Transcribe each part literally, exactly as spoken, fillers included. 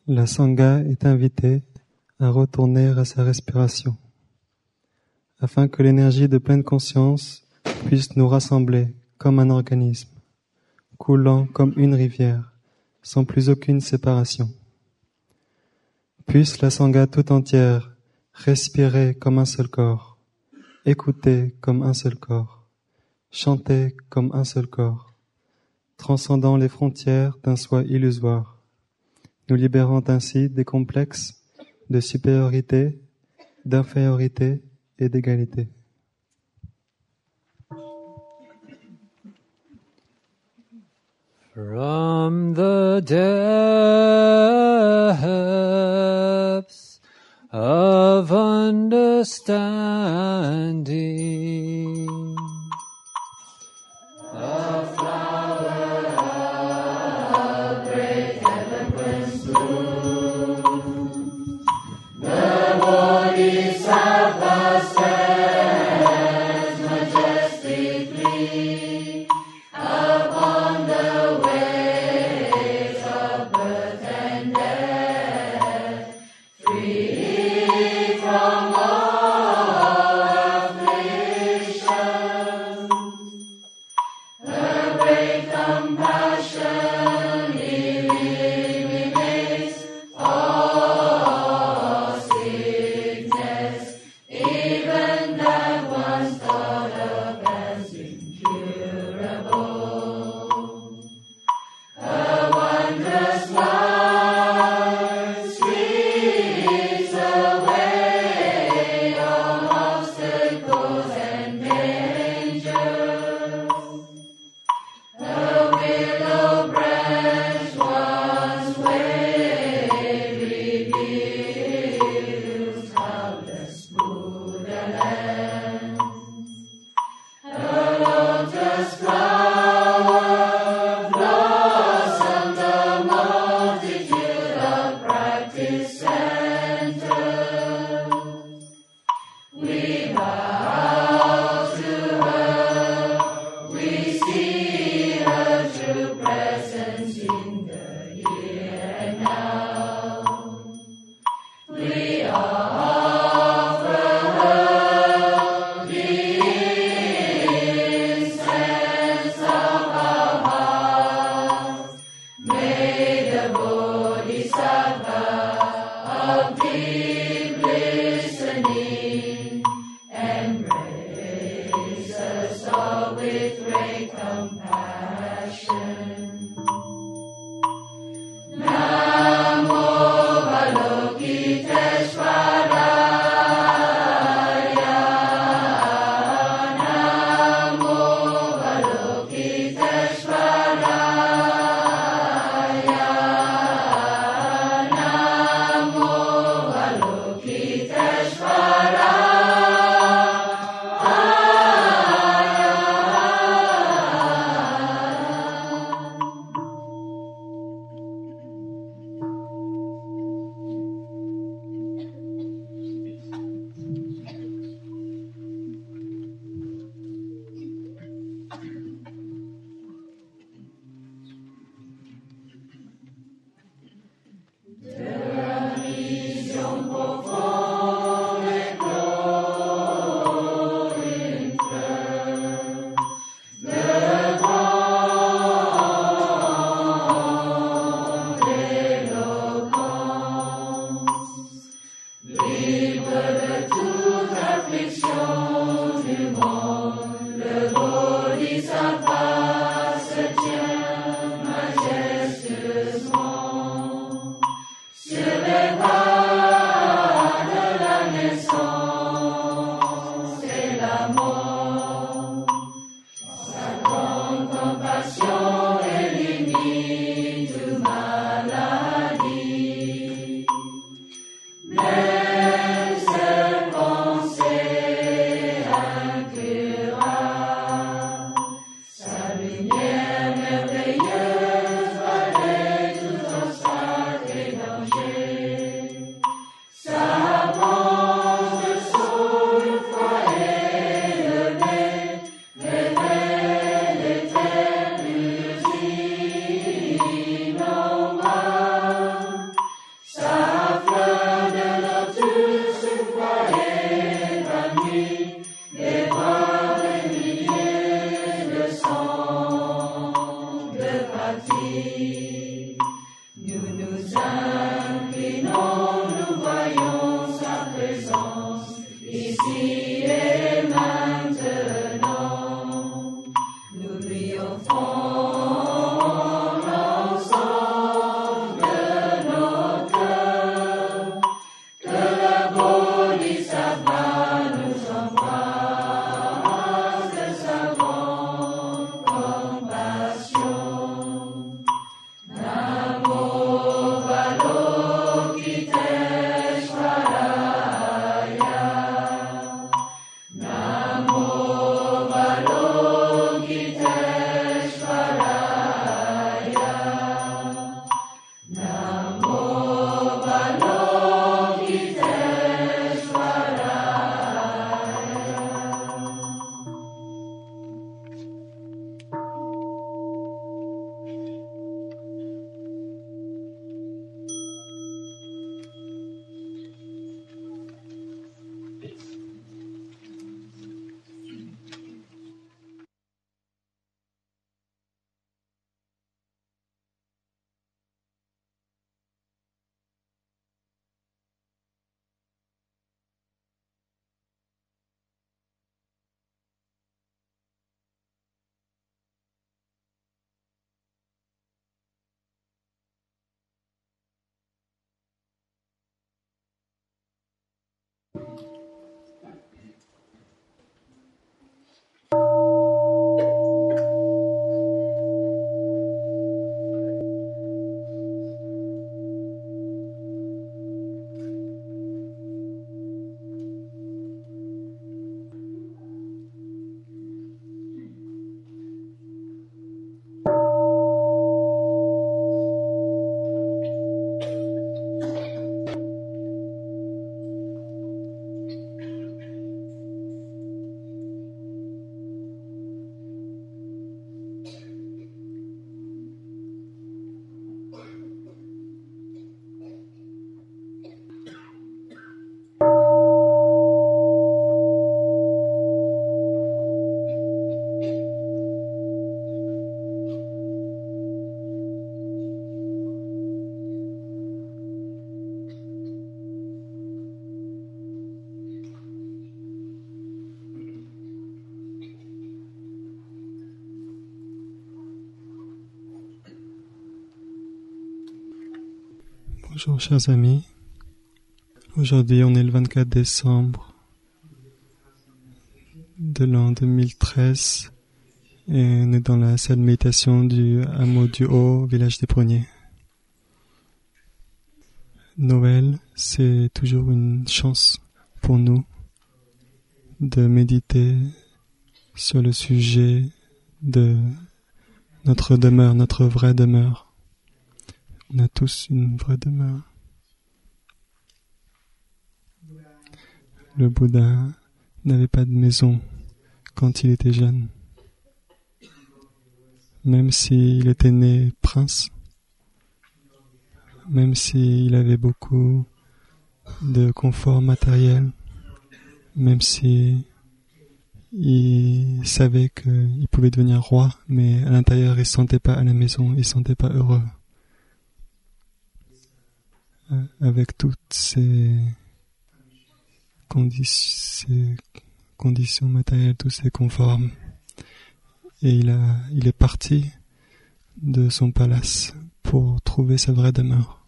La Sangha est invitée à retourner à sa respiration, afin que l'énergie de pleine conscience puisse nous rassembler comme un organisme, coulant comme une rivière, sans plus aucune séparation. Puisse la Sangha tout entière respirer comme un seul corps, écouter comme un seul corps, chanter comme un seul corps, transcendant les frontières d'un soi illusoire, nous libérant ainsi des complexes de supériorité, d'infériorité et d'égalité. From the depths of understanding, a flower of great eloquence blooms. The Bodhisattva stands majestically upon the waves of birth and death, free from all affliction. The great compassion eliminates all sickness, even that once thought of as incurable. A wondrous light sweeps away all obstacles and dangers. The willow branch once waved reveals cloudless Buddha land. The lotus flower blossomed a multitude of practice centers. We bow to her, we see her true presence in the here and now. We offer her the incense of our hearts. May the Bodhisattva of deep listening embrace us all with great compassion. Namo Avalokiteshvaraya. Namo Avalokiteshvaraya. Namo Même seul pensée incurable. Bonjour chers amis, aujourd'hui on est le vingt-quatre décembre de l'an deux mille treize et on est dans la salle de méditation du hameau du Haut, village des Pruniers. Noël, c'est toujours une chance pour nous de méditer sur le sujet de notre demeure, notre vraie demeure. On a tous une vraie demeure. Le Bouddha n'avait pas de maison quand il était jeune. Même s'il était né prince, même s'il avait beaucoup de confort matériel, même si il savait qu'il pouvait devenir roi, mais à l'intérieur il ne se sentait pas à la maison, il ne se sentait pas heureux. Avec toutes ces, condi- ces conditions matérielles, tous ces conforts. Et il, a, il est parti de son palace pour trouver sa vraie demeure.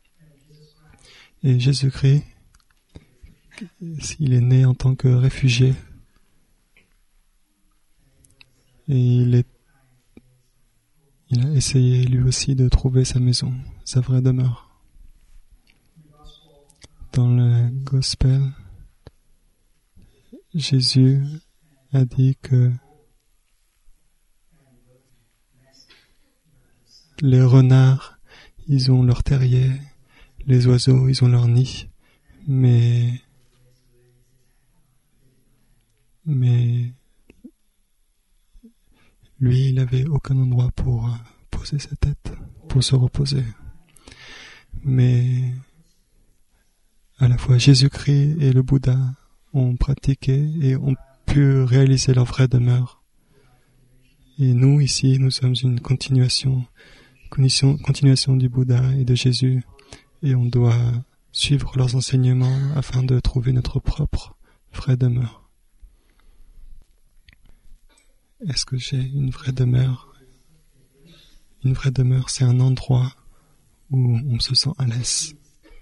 Et Jésus-Christ, il est né en tant que réfugié. Et il, est, il a essayé lui aussi de trouver sa maison, sa vraie demeure. Dans le Gospel, Jésus a dit que les renards, ils ont leur terrier, les oiseaux, ils ont leur nid, mais mais lui, il n'avait aucun endroit pour poser sa tête, pour se reposer. Mais à la fois Jésus-Christ et le Bouddha ont pratiqué et ont pu réaliser leur vraie demeure. Et nous, ici, nous sommes une continuation, continuation du Bouddha et de Jésus. Et on doit suivre leurs enseignements afin de trouver notre propre vraie demeure. Est-ce que j'ai une vraie demeure? Une vraie demeure, c'est un endroit où on se sent à l'aise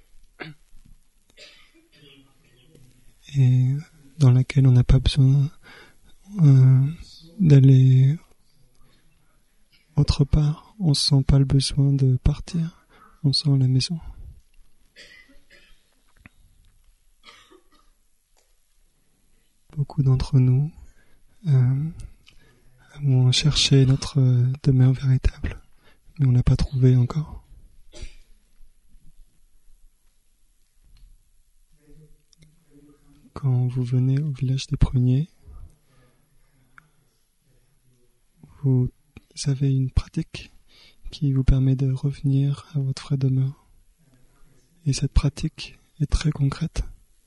et dans laquelle on n'a pas besoin euh, d'aller autre part. On ne sent pas le besoin de partir, on sent la maison. Beaucoup d'entre nous euh, avons cherché notre demeure véritable, mais on ne l'a pas trouvée encore. Quand vous venez au village des pruniers, vous avez une pratique qui vous permet de revenir à votre vraie demeure. Et cette pratique est très concrète.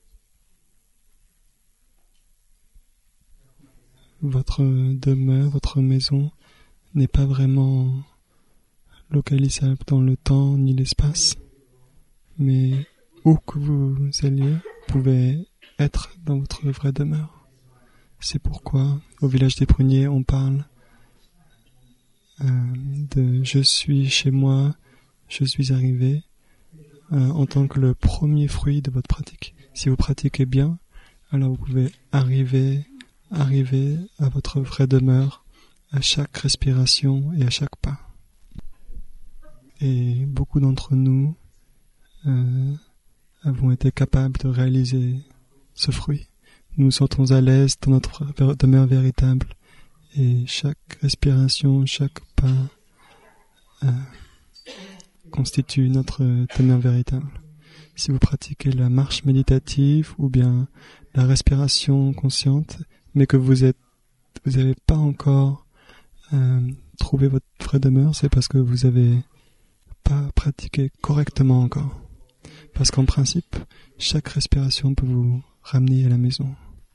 Votre demeure, votre maison n'est pas vraiment localisable dans le temps ni l'espace, mais où que vous alliez, vous pouvez être dans votre vraie demeure. C'est pourquoi, au village des pruniers, on parle euh, de « je suis chez moi, je suis arrivé euh, » en tant que le premier fruit de votre pratique. Si vous pratiquez bien, alors vous pouvez arriver, arriver à votre vraie demeure à chaque respiration et à chaque pas. Et beaucoup d'entre nous euh, avons été capables de réaliser ce fruit. Nous nous sentons à l'aise dans notre demeure véritable et chaque respiration, chaque pas euh, constitue notre demeure véritable. Si vous pratiquez la marche méditative ou bien la respiration consciente, mais que vous êtes, vous n'avez pas encore euh, trouvé votre vraie demeure, c'est parce que vous avez pas pratiqué correctement encore. Parce qu'en principe, chaque respiration peut vous ramener à la maison.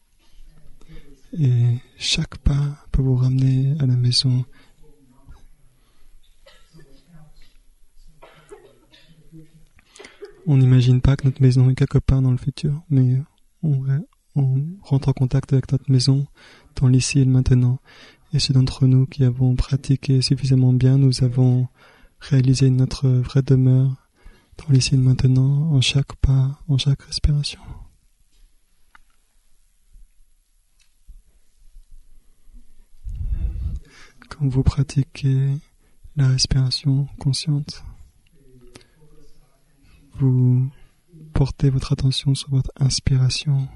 Et chaque pas peut vous ramener à la maison. On n'imagine pas que notre maison est quelque part dans le futur, mais on, on rentre en contact avec notre maison dans l'ici et le maintenant. Et ceux d'entre nous qui avons pratiqué suffisamment bien, nous avons réalisé notre vraie demeure dans l'ici et le maintenant, en chaque pas, en chaque respiration. Quand vous pratiquez la respiration consciente, vous portez votre attention sur votre inspiration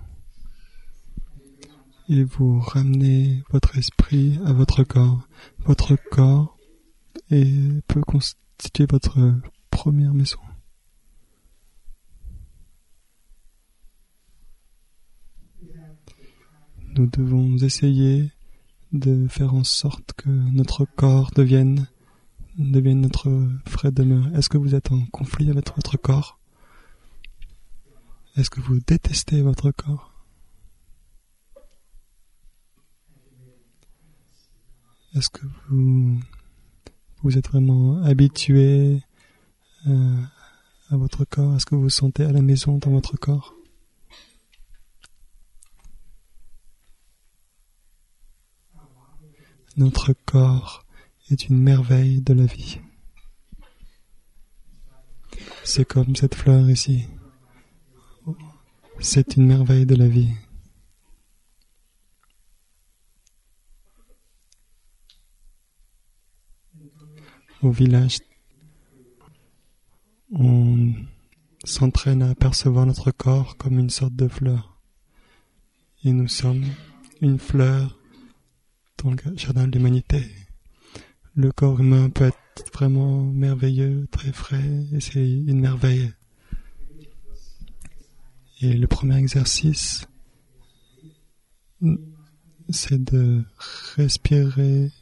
et vous ramenez votre esprit à votre corps. Votre corps est, peut constituer votre première maison. Nous devons essayer de faire en sorte que notre corps devienne, devienne notre vraie demeure. Est-ce que vous êtes en conflit avec votre corps? Est-ce que vous détestez votre corps? Est-ce que vous, vous êtes vraiment habitué euh, à votre corps? Est-ce que vous vous sentez à la maison dans votre corps? Notre corps est une merveille de la vie. C'est comme cette fleur ici. C'est une merveille de la vie. Au village, on s'entraîne à percevoir notre corps comme une sorte de fleur. Et nous sommes une fleur dans le jardin de l'humanité. Le corps humain peut être vraiment merveilleux, très frais, et c'est une merveille. Et le premier exercice, c'est de respirer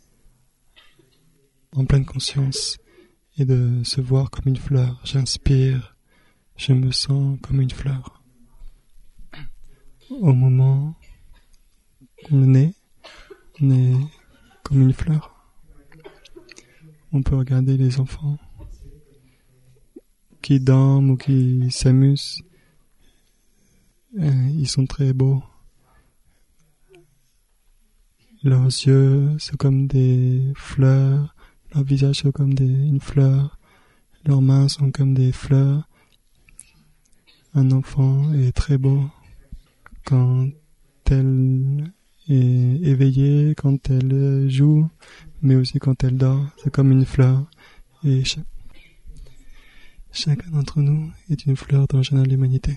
en pleine conscience et de se voir comme une fleur. J'inspire, je me sens comme une fleur. Au moment qu'on est né, on est comme une fleur. On peut regarder les enfants qui dorment ou qui s'amusent Euh, ils sont très beaux. Leurs yeux sont comme des fleurs, leurs visages sont comme des, une fleur, leurs mains sont comme des fleurs. Un enfant est très beau quand elle est éveillée, quand elle joue, mais aussi quand elle dort. C'est comme une fleur. Et cha- chacun d'entre nous est une fleur dans le jardin de l'humanité.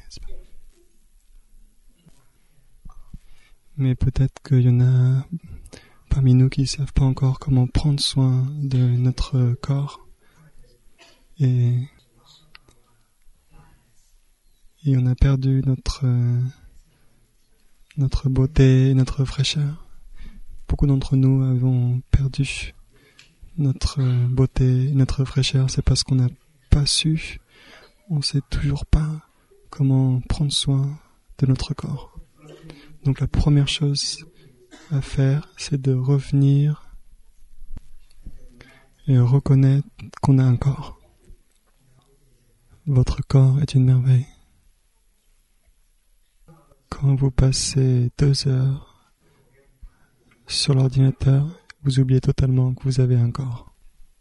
Mais peut-être qu'il y en a parmi nous qui ne savent pas encore comment prendre soin de notre corps. Et, et on a perdu notre, notre beauté, notre fraîcheur. Beaucoup d'entre nous avons perdu notre beauté, notre fraîcheur. C'est parce qu'on n'a pas su, on ne sait toujours pas comment prendre soin de notre corps. Donc la première chose à faire, c'est de revenir et reconnaître qu'on a un corps. Votre corps est une merveille. Quand vous passez deux heures sur l'ordinateur, vous oubliez totalement que vous avez un corps.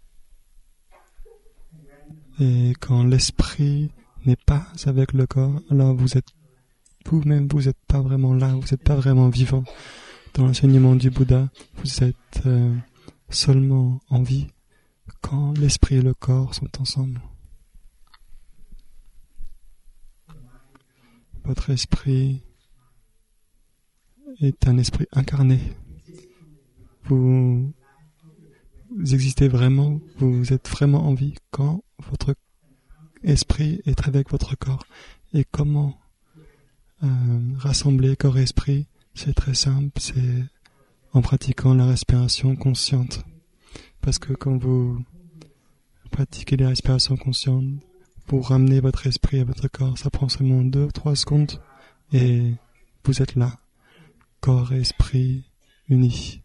Et quand l'esprit n'est pas avec le corps, alors vous êtes vous-même, vous n'êtes pas vraiment là, vous n'êtes pas vraiment vivant. Dans l'enseignement du Bouddha, vous êtes euh, seulement en vie quand l'esprit et le corps sont ensemble. Votre esprit est un esprit incarné. Vous, vous existez vraiment, vous êtes vraiment en vie quand votre esprit est avec votre corps. Et comment euh, rassembler corps et esprit? C'est très simple, c'est en pratiquant la respiration consciente. Parce que quand vous pratiquez la respiration consciente, vous ramenez votre esprit à votre corps. Ça prend seulement deux, trois secondes et vous êtes là. Corps et esprit unis.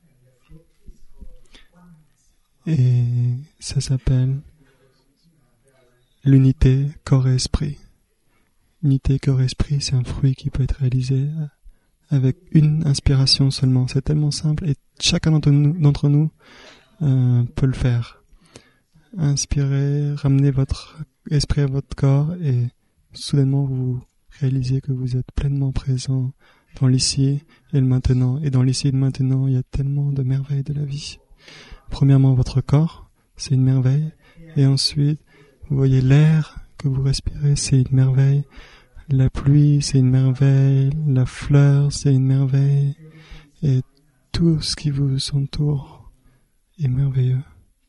Et ça s'appelle l'unité corps et esprit. Unité corps et esprit, c'est un fruit qui peut être réalisé avec une inspiration seulement. C'est tellement simple et chacun d'entre nous, d'entre nous euh, peut le faire. Inspirez, ramenez votre esprit à votre corps et soudainement vous réalisez que vous êtes pleinement présent dans l'ici et le maintenant. Et dans l'ici et le maintenant, il y a tellement de merveilles de la vie. Premièrement, votre corps, c'est une merveille. Et ensuite, vous voyez l'air que vous respirez, c'est une merveille. La pluie, c'est une merveille. La fleur, c'est une merveille. Et tout ce qui vous entoure est merveilleux.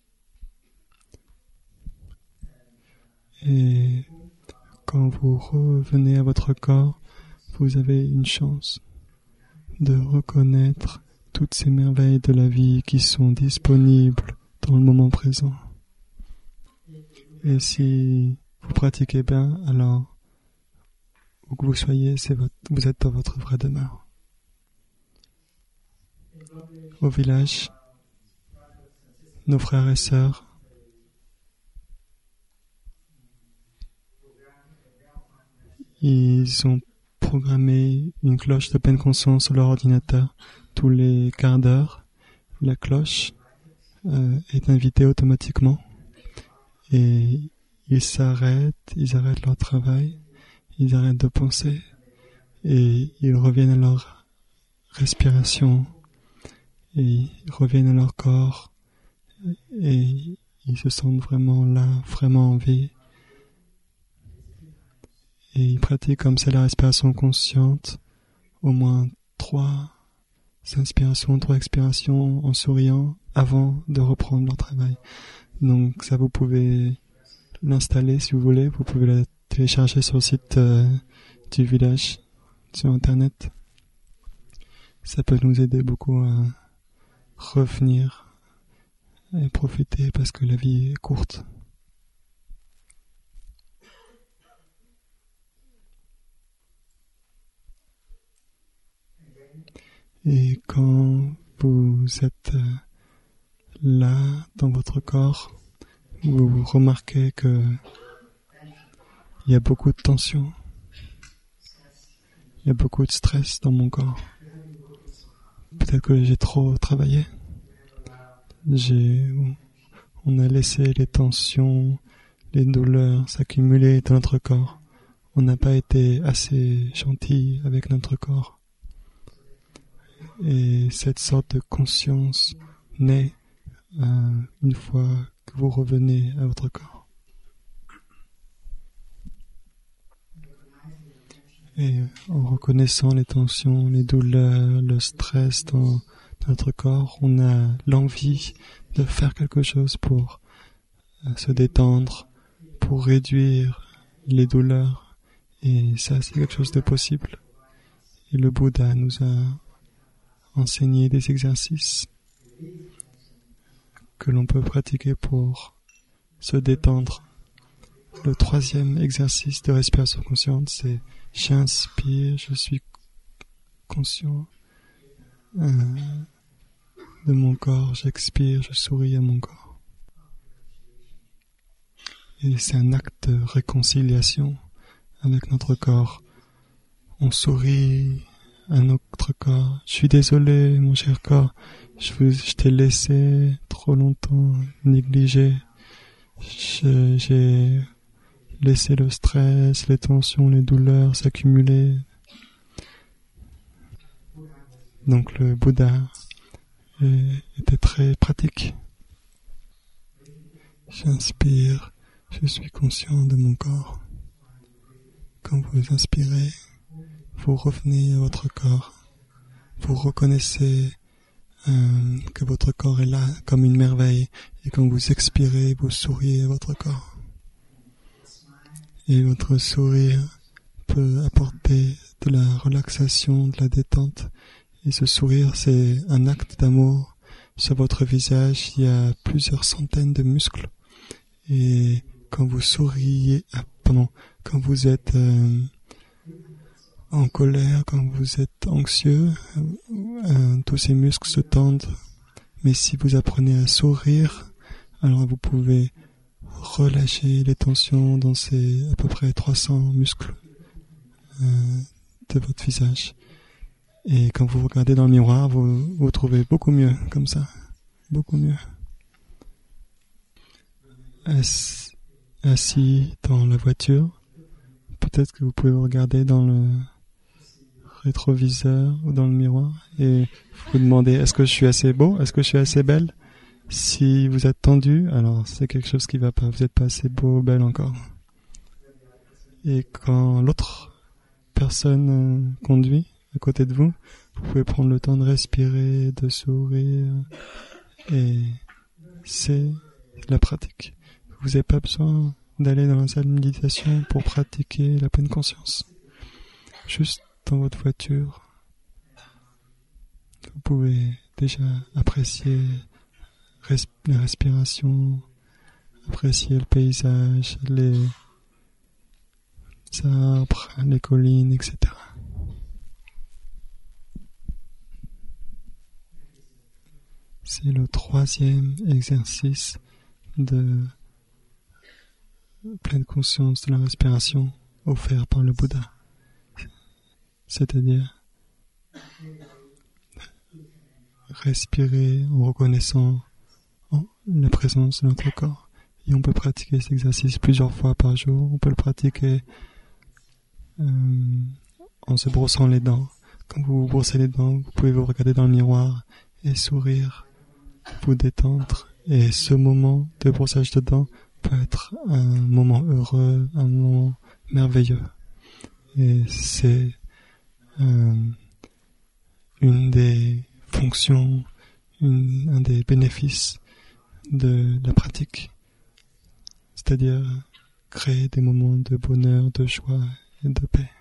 Et quand vous revenez à votre corps, vous avez une chance de reconnaître toutes ces merveilles de la vie qui sont disponibles dans le moment présent. Et si vous pratiquez bien, alors où que vous soyez, c'est votre, vous êtes dans votre vraie demeure. Au village, nos frères et sœurs ils ont programmé une cloche de pleine conscience sur leur ordinateur. Tous les quarts d'heure, la cloche euh, est invitée automatiquement et ils s'arrêtent, ils arrêtent leur travail, ils arrêtent de penser et ils reviennent à leur respiration et ils reviennent à leur corps et ils se sentent vraiment là, vraiment en vie. Et ils pratiquent comme ça la respiration consciente, au moins trois inspirations, trois expirations en souriant avant de reprendre leur travail. Donc ça, vous pouvez l'installer si vous voulez, vous pouvez la télécharger sur le site euh, du village, sur internet. Ça peut nous aider beaucoup à revenir et profiter parce que la vie est courte. Et quand vous êtes là, dans votre corps, vous remarquez que il y a beaucoup de tension. Il y a beaucoup de stress dans mon corps. Peut-être que j'ai trop travaillé. J'ai, on a laissé les tensions, les douleurs s'accumuler dans notre corps. On n'a pas été assez gentil avec notre corps. Et cette sorte de conscience naît euh, une fois que vous revenez à votre corps. Et en reconnaissant les tensions, les douleurs, le stress dans notre corps, on a l'envie de faire quelque chose pour euh, se détendre, pour réduire les douleurs. Et ça, c'est quelque chose de possible. Et le Bouddha nous a enseigné des exercices que l'on peut pratiquer pour se détendre. Le troisième exercice de respiration consciente, c'est j'inspire, je suis conscient euh, de mon corps, j'expire, je souris à mon corps. Et c'est un acte de réconciliation avec notre corps. On sourit à notre corps. Je suis désolé, mon cher corps, je, vous, je t'ai laissé trop longtemps négligé. Je, j'ai laissé le stress, les tensions, les douleurs s'accumuler. Donc le Bouddha était très pratique. J'inspire, je suis conscient de mon corps. Quand vous inspirez, vous revenez à votre corps. Vous reconnaissez euh, que votre corps est là comme une merveille. Et quand vous expirez, vous souriez à votre corps. Et votre sourire peut apporter de la relaxation, de la détente. Et ce sourire, c'est un acte d'amour. Sur votre visage, il y a plusieurs centaines de muscles. Et quand vous souriez, ah, pardon, quand vous êtes euh, en colère, quand vous êtes anxieux, euh, tous ces muscles se tendent. Mais si vous apprenez à sourire, alors vous pouvez relâcher les tensions dans ces à peu près trois cents muscles euh, de votre visage. Et quand vous regardez dans le miroir, vous vous trouvez beaucoup mieux comme ça, beaucoup mieux. Ass- assis dans la voiture, peut-être que vous pouvez vous regarder dans le rétroviseur ou dans le miroir et vous demander est-ce que je suis assez beau, est-ce que je suis assez belle. Si vous êtes tendu, alors c'est quelque chose qui va pas, vous n'êtes pas assez beau ou belle encore. Et quand l'autre personne euh, conduit à côté de vous, vous pouvez prendre le temps de respirer, de sourire, et c'est la pratique. Vous n'avez pas besoin d'aller dans la salle de méditation pour pratiquer la pleine conscience. Juste dans votre voiture, vous pouvez déjà apprécier res- la respiration, apprécier le paysage, les arbres, les collines, et cetera. C'est le troisième exercice de pleine conscience de la respiration offert par le Bouddha. C'est-à-dire respirer en reconnaissant la présence de notre corps. Et on peut pratiquer cet exercice plusieurs fois par jour. On peut le pratiquer euh, en se brossant les dents. Quand vous vous brossez les dents, vous pouvez vous regarder dans le miroir et sourire, vous détendre. Et ce moment de brossage de dents peut être un moment heureux, un moment merveilleux. Et c'est euh, une des fonctions, une, un des bénéfices de la pratique. C'est-à-dire créer des moments de bonheur, de joie et de paix.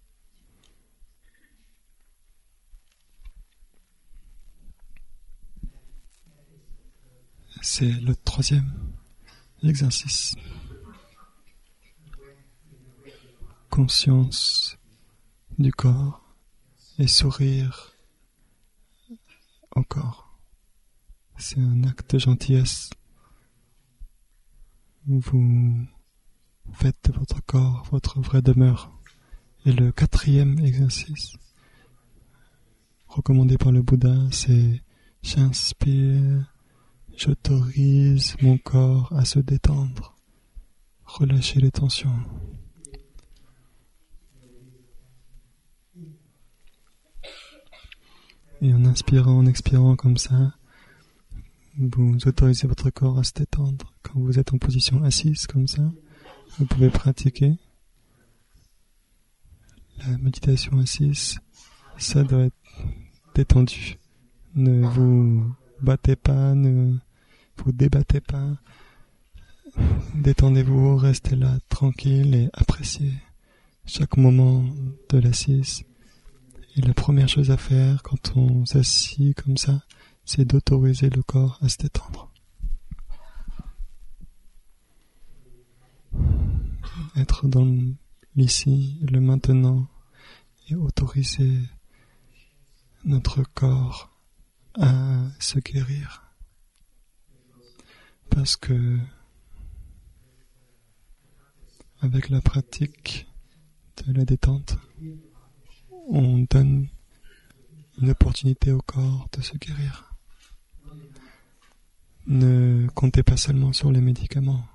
C'est le troisième exercice. Conscience du corps et sourire au corps. C'est un acte de gentillesse. Vous faites de votre corps votre vraie demeure Et le quatrième exercice recommandé par le Bouddha, c'est j'inspire, j'autorise mon corps à se détendre, relâcher les tensions. Et en inspirant, en expirant comme ça, vous autorisez votre corps à se détendre. Quand vous êtes en position assise comme ça, vous pouvez pratiquer la méditation assise. Ça doit être détendu. Ne vous battez pas, ne vous débattez pas. Détendez-vous, restez là tranquille et appréciez chaque moment de l'assise. Et la première chose à faire quand on s'assied comme ça, c'est d'autoriser le corps à se détendre. Être dans l'ici, le maintenant, et autoriser notre corps à se guérir. Parce que avec la pratique de la détente, on donne une opportunité au corps de se guérir. Ne comptez pas seulement sur les médicaments.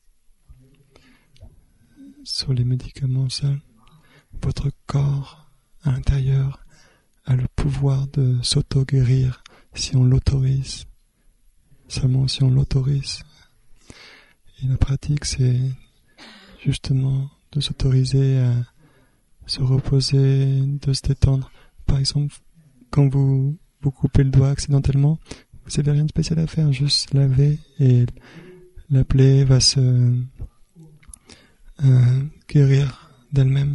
Sur les médicaments seuls, votre corps à l'intérieur a le pouvoir de s'auto-guérir si on l'autorise. Seulement si on l'autorise. Et la pratique, c'est justement de s'autoriser à se reposer, de se détendre. Par exemple, quand vous vous coupez le doigt accidentellement, vous n'avez rien de spécial à faire, juste laver et la plaie va se euh, guérir d'elle-même.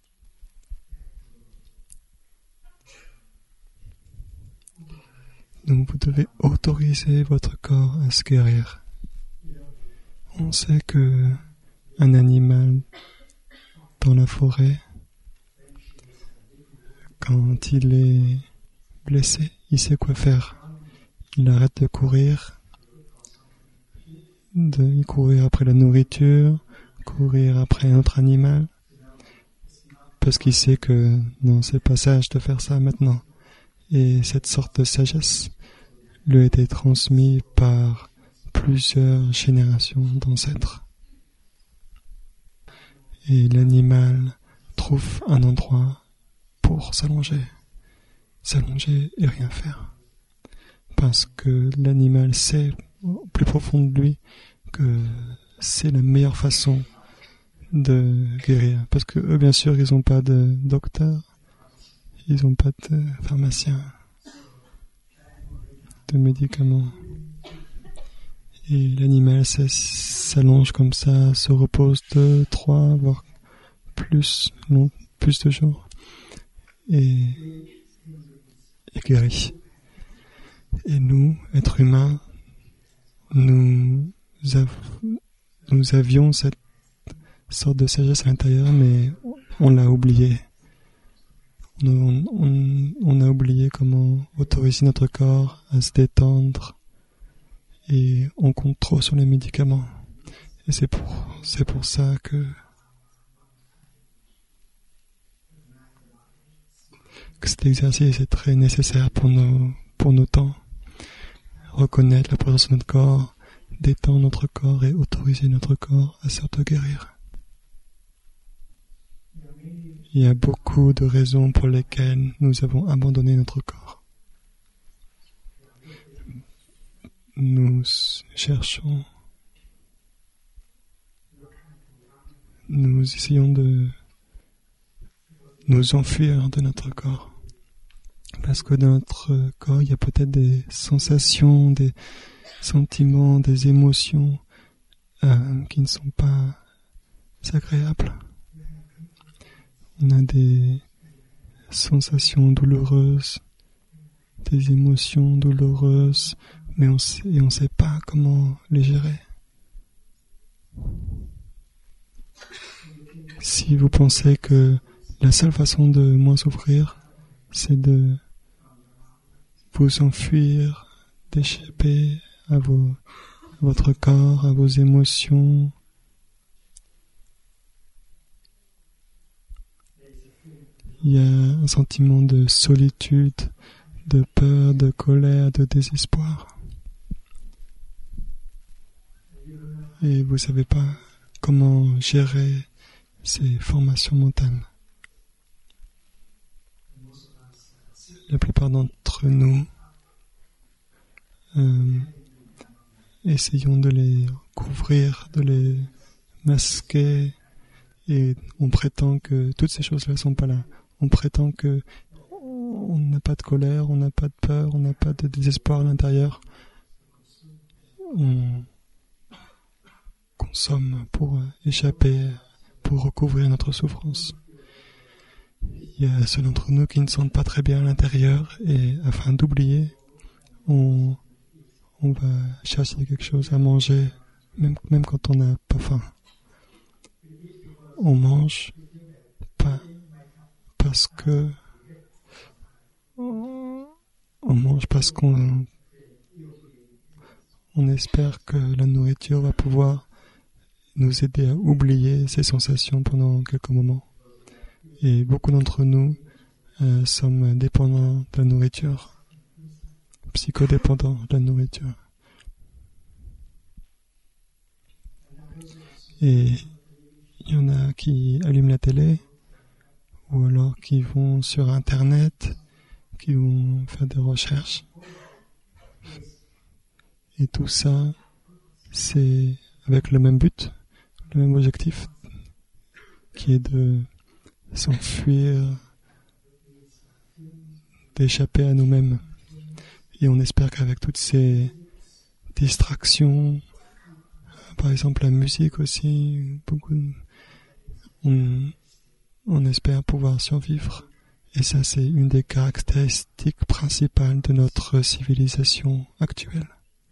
Donc vous devez autoriser votre corps à se guérir. On sait que un animal dans la forêt, quand il est blessé, il sait quoi faire. Il arrête de courir, de courir après la nourriture, courir après un autre animal, parce qu'il sait que non, c'est pas sage de faire ça maintenant. Et cette sorte de sagesse lui a été transmise par plusieurs générations d'ancêtres. Et l'animal trouve un endroit pour s'allonger, s'allonger et rien faire. Parce que l'animal sait au plus profond de lui que c'est la meilleure façon de guérir. Parce que eux, bien sûr, ils n'ont pas de docteur, ils n'ont pas de pharmacien, de médicaments. Et l'animal s'allonge comme ça, se repose deux, trois, voire plus, long, plus de jours, et, et guérit. Et nous, êtres humains, nous, av- nous avions cette sorte de sagesse à l'intérieur, mais on l'a oublié. On, on, on a oublié comment autoriser notre corps à se détendre, et on compte trop sur les médicaments. Et c'est pour, c'est pour ça que, que cet exercice est très nécessaire pour nos, pour nos temps. Reconnaître la présence de notre corps, détendre notre corps et autoriser notre corps à s'auto-guérir. Il y a beaucoup de raisons pour lesquelles nous avons abandonné notre corps. Nous cherchons, nous essayons de nous enfuir de notre corps. Parce que dans notre corps, il y a peut-être des sensations, des sentiments, des émotions euh, qui ne sont pas agréables. On a des sensations douloureuses, des émotions douloureuses, mais on sait, et on ne sait pas comment les gérer. Si vous pensez que la seule façon de moins souffrir, c'est de vous enfuir, d'échapper à, vos, à votre corps, à vos émotions, il y a un sentiment de solitude, de peur, de colère, de désespoir. Et vous ne savez pas comment gérer ces formations mentales. La plupart d'entre nous euh, essayons de les couvrir, de les masquer, et on prétend que toutes ces choses-là ne sont pas là. On prétend que on n'a pas de colère, on n'a pas de peur, on n'a pas de désespoir à l'intérieur. On consomme pour échapper, pour recouvrir notre souffrance. Il y a ceux d'entre nous qui ne sentent pas très bien à l'intérieur, et afin d'oublier, on, on va chercher quelque chose à manger, même, même quand on n'a pas faim. On mange pas parce que on mange parce qu'on on espère que la nourriture va pouvoir nous aider à oublier ces sensations pendant quelques moments. Et beaucoup d'entre nous euh, sommes dépendants de la nourriture, psychodépendants de la nourriture. Et il y en a qui allument la télé, ou alors qui vont sur Internet, qui vont faire des recherches. Et tout ça, c'est avec le même but, le même objectif, qui est de s'enfuir, d'échapper à nous-mêmes. Et on espère qu'avec toutes ces distractions, par exemple la musique aussi, beaucoup, on, on espère pouvoir survivre. Et ça, c'est une des caractéristiques principales de notre civilisation actuelle.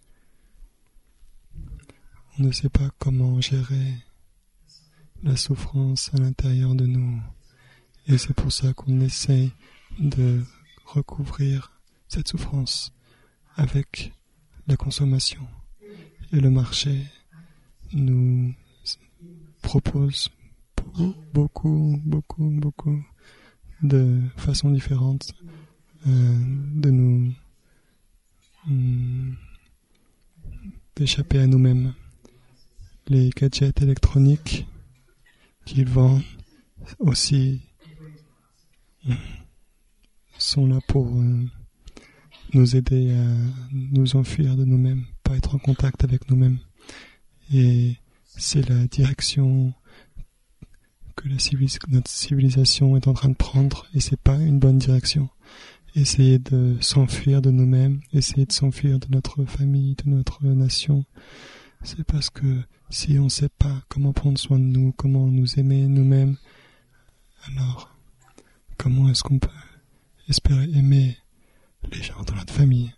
On ne sait pas comment gérer la souffrance à l'intérieur de nous. Et c'est pour ça qu'on essaie de recouvrir cette souffrance avec la consommation. Et le marché nous propose beaucoup, beaucoup, beaucoup de façons différentes euh, de nous hum, d'échapper à nous-mêmes. Les gadgets électroniques qu'ils vendent aussi hum, sont là pour euh, nous aider à nous enfuir de nous-mêmes, pas être en contact avec nous-mêmes. Et c'est la direction que la civilis- notre civilisation est en train de prendre, et c'est pas une bonne direction. Essayer de s'enfuir de nous-mêmes, essayer de s'enfuir de notre famille, de notre nation, c'est parce que si on ne sait pas comment prendre soin de nous, comment nous aimer nous-mêmes, alors comment est-ce qu'on peut espérer aimer les gens de notre famille?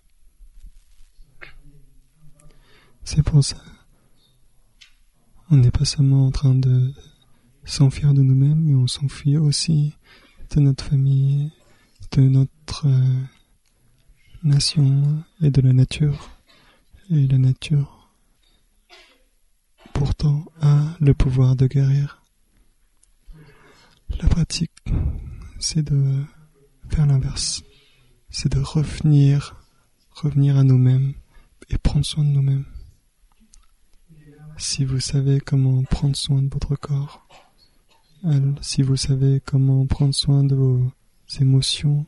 C'est pour ça, on n'est pas seulement en train de s'enfuir de nous-mêmes, mais on s'enfuit aussi de notre famille, de notre euh, nation et de la nature. Et la nature, pourtant, a le pouvoir de guérir. La pratique, c'est de faire l'inverse. C'est de revenir, revenir à nous-mêmes et prendre soin de nous-mêmes. Si vous savez comment prendre soin de votre corps, si vous savez comment prendre soin de vos émotions,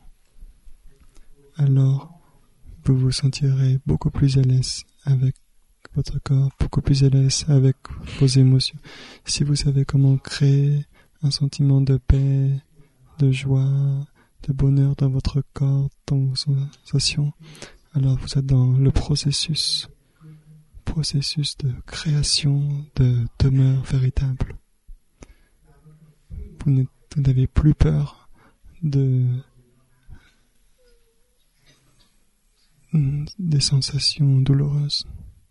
alors vous vous sentirez beaucoup plus à l'aise avec votre corps, beaucoup plus à l'aise avec vos émotions. Si vous savez comment créer un sentiment de paix, de joie, de bonheur dans votre corps, dans vos sensations, alors vous êtes dans le processus, processus de création de demeure véritable. Vous n'avez plus peur de des sensations douloureuses.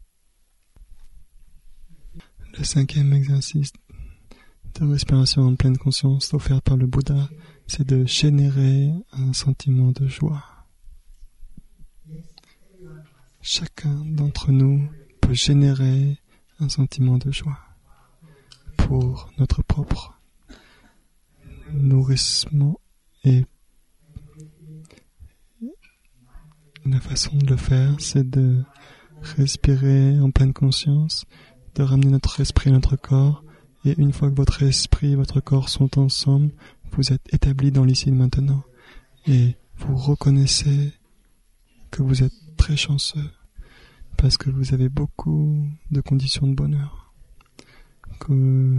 Le cinquième exercice de respiration en pleine conscience offert par le Bouddha, c'est de générer un sentiment de joie. Chacun d'entre nous peut générer un sentiment de joie pour notre propre nourrissement Et la façon de le faire, c'est de respirer en pleine conscience, de ramener notre esprit et notre corps. Et une fois que votre esprit et votre corps sont ensemble, vous êtes établis dans l'ici et le maintenant. Et vous reconnaissez que vous êtes très chanceux parce que vous avez beaucoup de conditions de bonheur. Que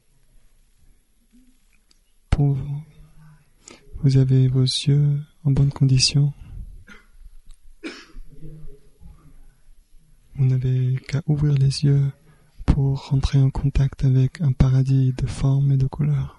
pour vous, vous avez vos yeux en bonne condition. Vous n'avez qu'à ouvrir les yeux pour rentrer en contact avec un paradis de formes et de couleurs.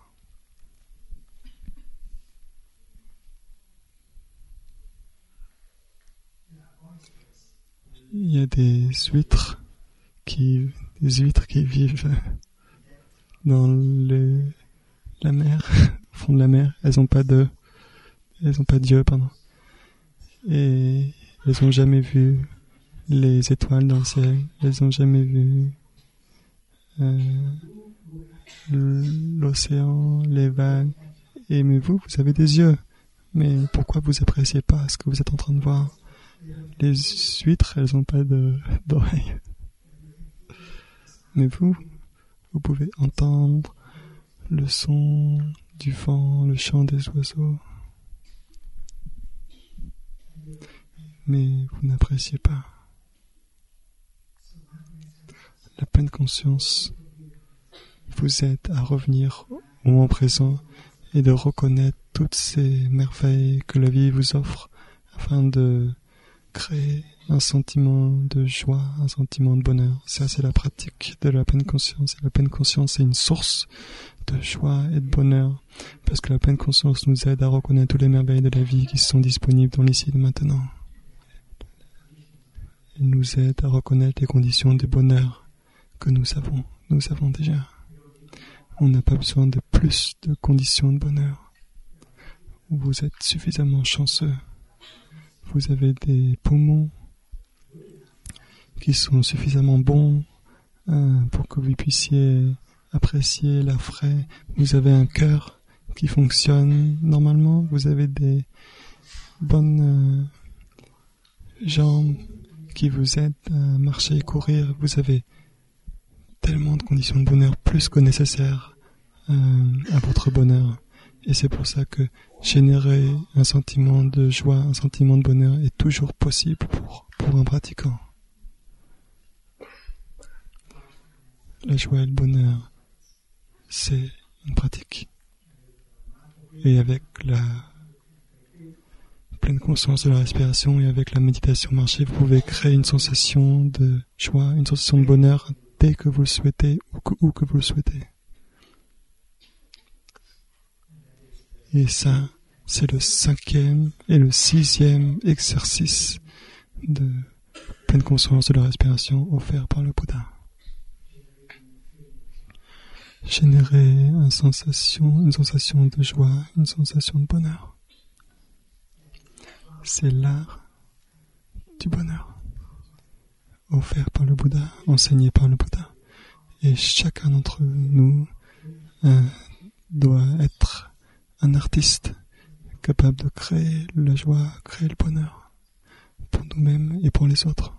Il y a des huîtres qui, des huîtres qui vivent dans le, la mer, au fond de la mer. Elles n'ont pas de, elles n'ont pas d'yeux, pardon. Et elles n'ont jamais vu les étoiles dans le ciel. Elles n'ont jamais vu euh, l'océan, les vagues. Et mais vous, vous avez des yeux. Mais pourquoi vous appréciez pas ce que vous êtes en train de voir? Les huîtres, elles n'ont pas de, d'oreilles. Mais vous, vous pouvez entendre le son du vent, le chant des oiseaux. Mais vous n'appréciez pas. La pleine conscience vous aide à revenir au moment présent et de reconnaître toutes ces merveilles que la vie vous offre afin de créer un sentiment de joie, un sentiment de bonheur. Ça, c'est la pratique de la pleine conscience. Et la pleine conscience est une source de joie et de bonheur parce que la pleine conscience nous aide à reconnaître toutes les merveilles de la vie qui sont disponibles dans l'ici et maintenant. Elle nous aide à reconnaître les conditions de bonheur que nous avons. Nous avons déjà. On n'a pas besoin de plus de conditions de bonheur. Vous êtes suffisamment chanceux. Vous avez des poumons qui sont suffisamment bons euh, pour que vous puissiez apprécier l'air frais. Vous avez un cœur qui fonctionne normalement. Vous avez des bonnes euh, jambes qui vous aident à marcher et courir. Vous avez tellement de conditions de bonheur, plus que nécessaire euh, à votre bonheur. Et c'est pour ça que générer un sentiment de joie, un sentiment de bonheur est toujours possible pour, pour un pratiquant. La joie et le bonheur, c'est une pratique. Et avec la pleine conscience de la respiration et avec la méditation marchée, vous pouvez créer une sensation de joie, une sensation de bonheur dès que vous le souhaitez, ou que, où que vous le souhaitez. Et ça, c'est le cinquième et le sixième exercice de pleine conscience de la respiration offert par le Bouddha. Générer une sensation, une sensation de joie, une sensation de bonheur. C'est l'art du bonheur, offert par le Bouddha, enseigné par le Bouddha. Et chacun d'entre nous euh, doit être un artiste capable de créer la joie, créer le bonheur pour nous-mêmes et pour les autres.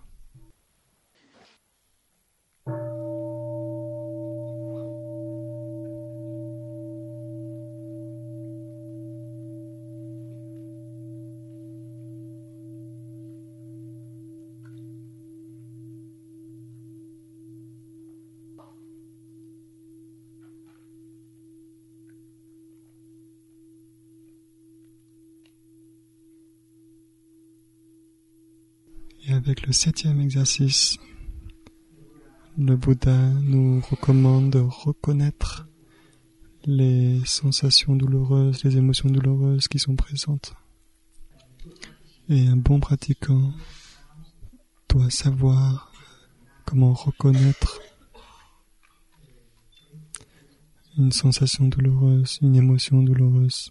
Et avec le septième exercice, le Bouddha nous recommande de reconnaître les sensations douloureuses, les émotions douloureuses qui sont présentes. Et un bon pratiquant doit savoir comment reconnaître une sensation douloureuse, une émotion douloureuse,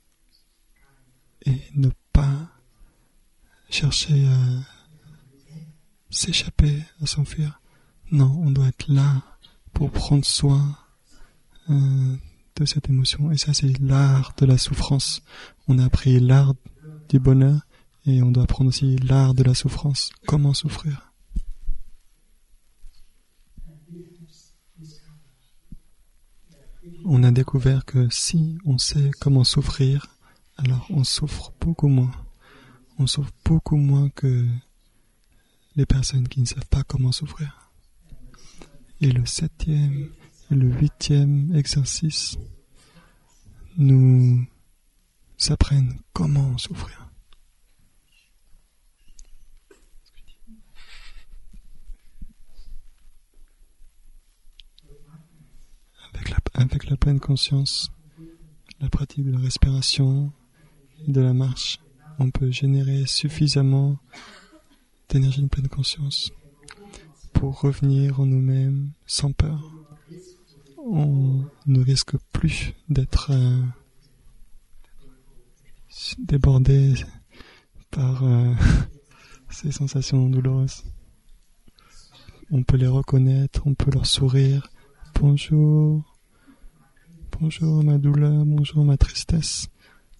et ne pas chercher à s'échapper, à s'enfuir. Non, on doit être là pour prendre soin euh, de cette émotion. Et ça, c'est l'art de la souffrance. On a appris l'art du bonheur et on doit apprendre aussi l'art de la souffrance. Comment souffrir. On a découvert que si on sait comment souffrir, alors on souffre beaucoup moins. On souffre beaucoup moins que les personnes qui ne savent pas comment souffrir. Et le septième et le huitième exercice nous apprennent comment souffrir. Avec la, avec la pleine conscience, la pratique de la respiration et de la marche, on peut générer suffisamment d'énergie de pleine conscience pour revenir en nous-mêmes sans peur. On ne risque plus d'être euh, débordé par euh, ces sensations douloureuses. On peut les reconnaître, on peut leur sourire. Bonjour, bonjour ma douleur, bonjour ma tristesse.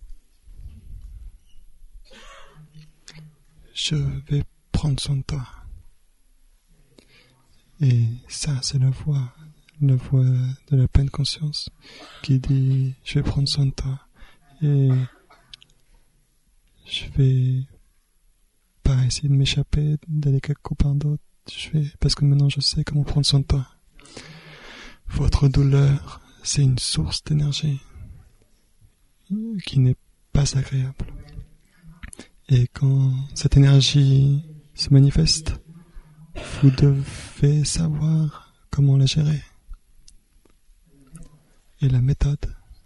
Je vais prendre soin de toi. Et ça, c'est la voix, la voix de la pleine conscience qui dit « Je vais prendre soin de toi et je vais pas essayer de m'échapper, d'aller quelque part d'autre. Je vais parce que maintenant je sais comment prendre soin de toi. Votre douleur, c'est une source d'énergie qui n'est pas agréable. Et quand cette énergie se manifeste, vous devez savoir comment la gérer. Et la méthode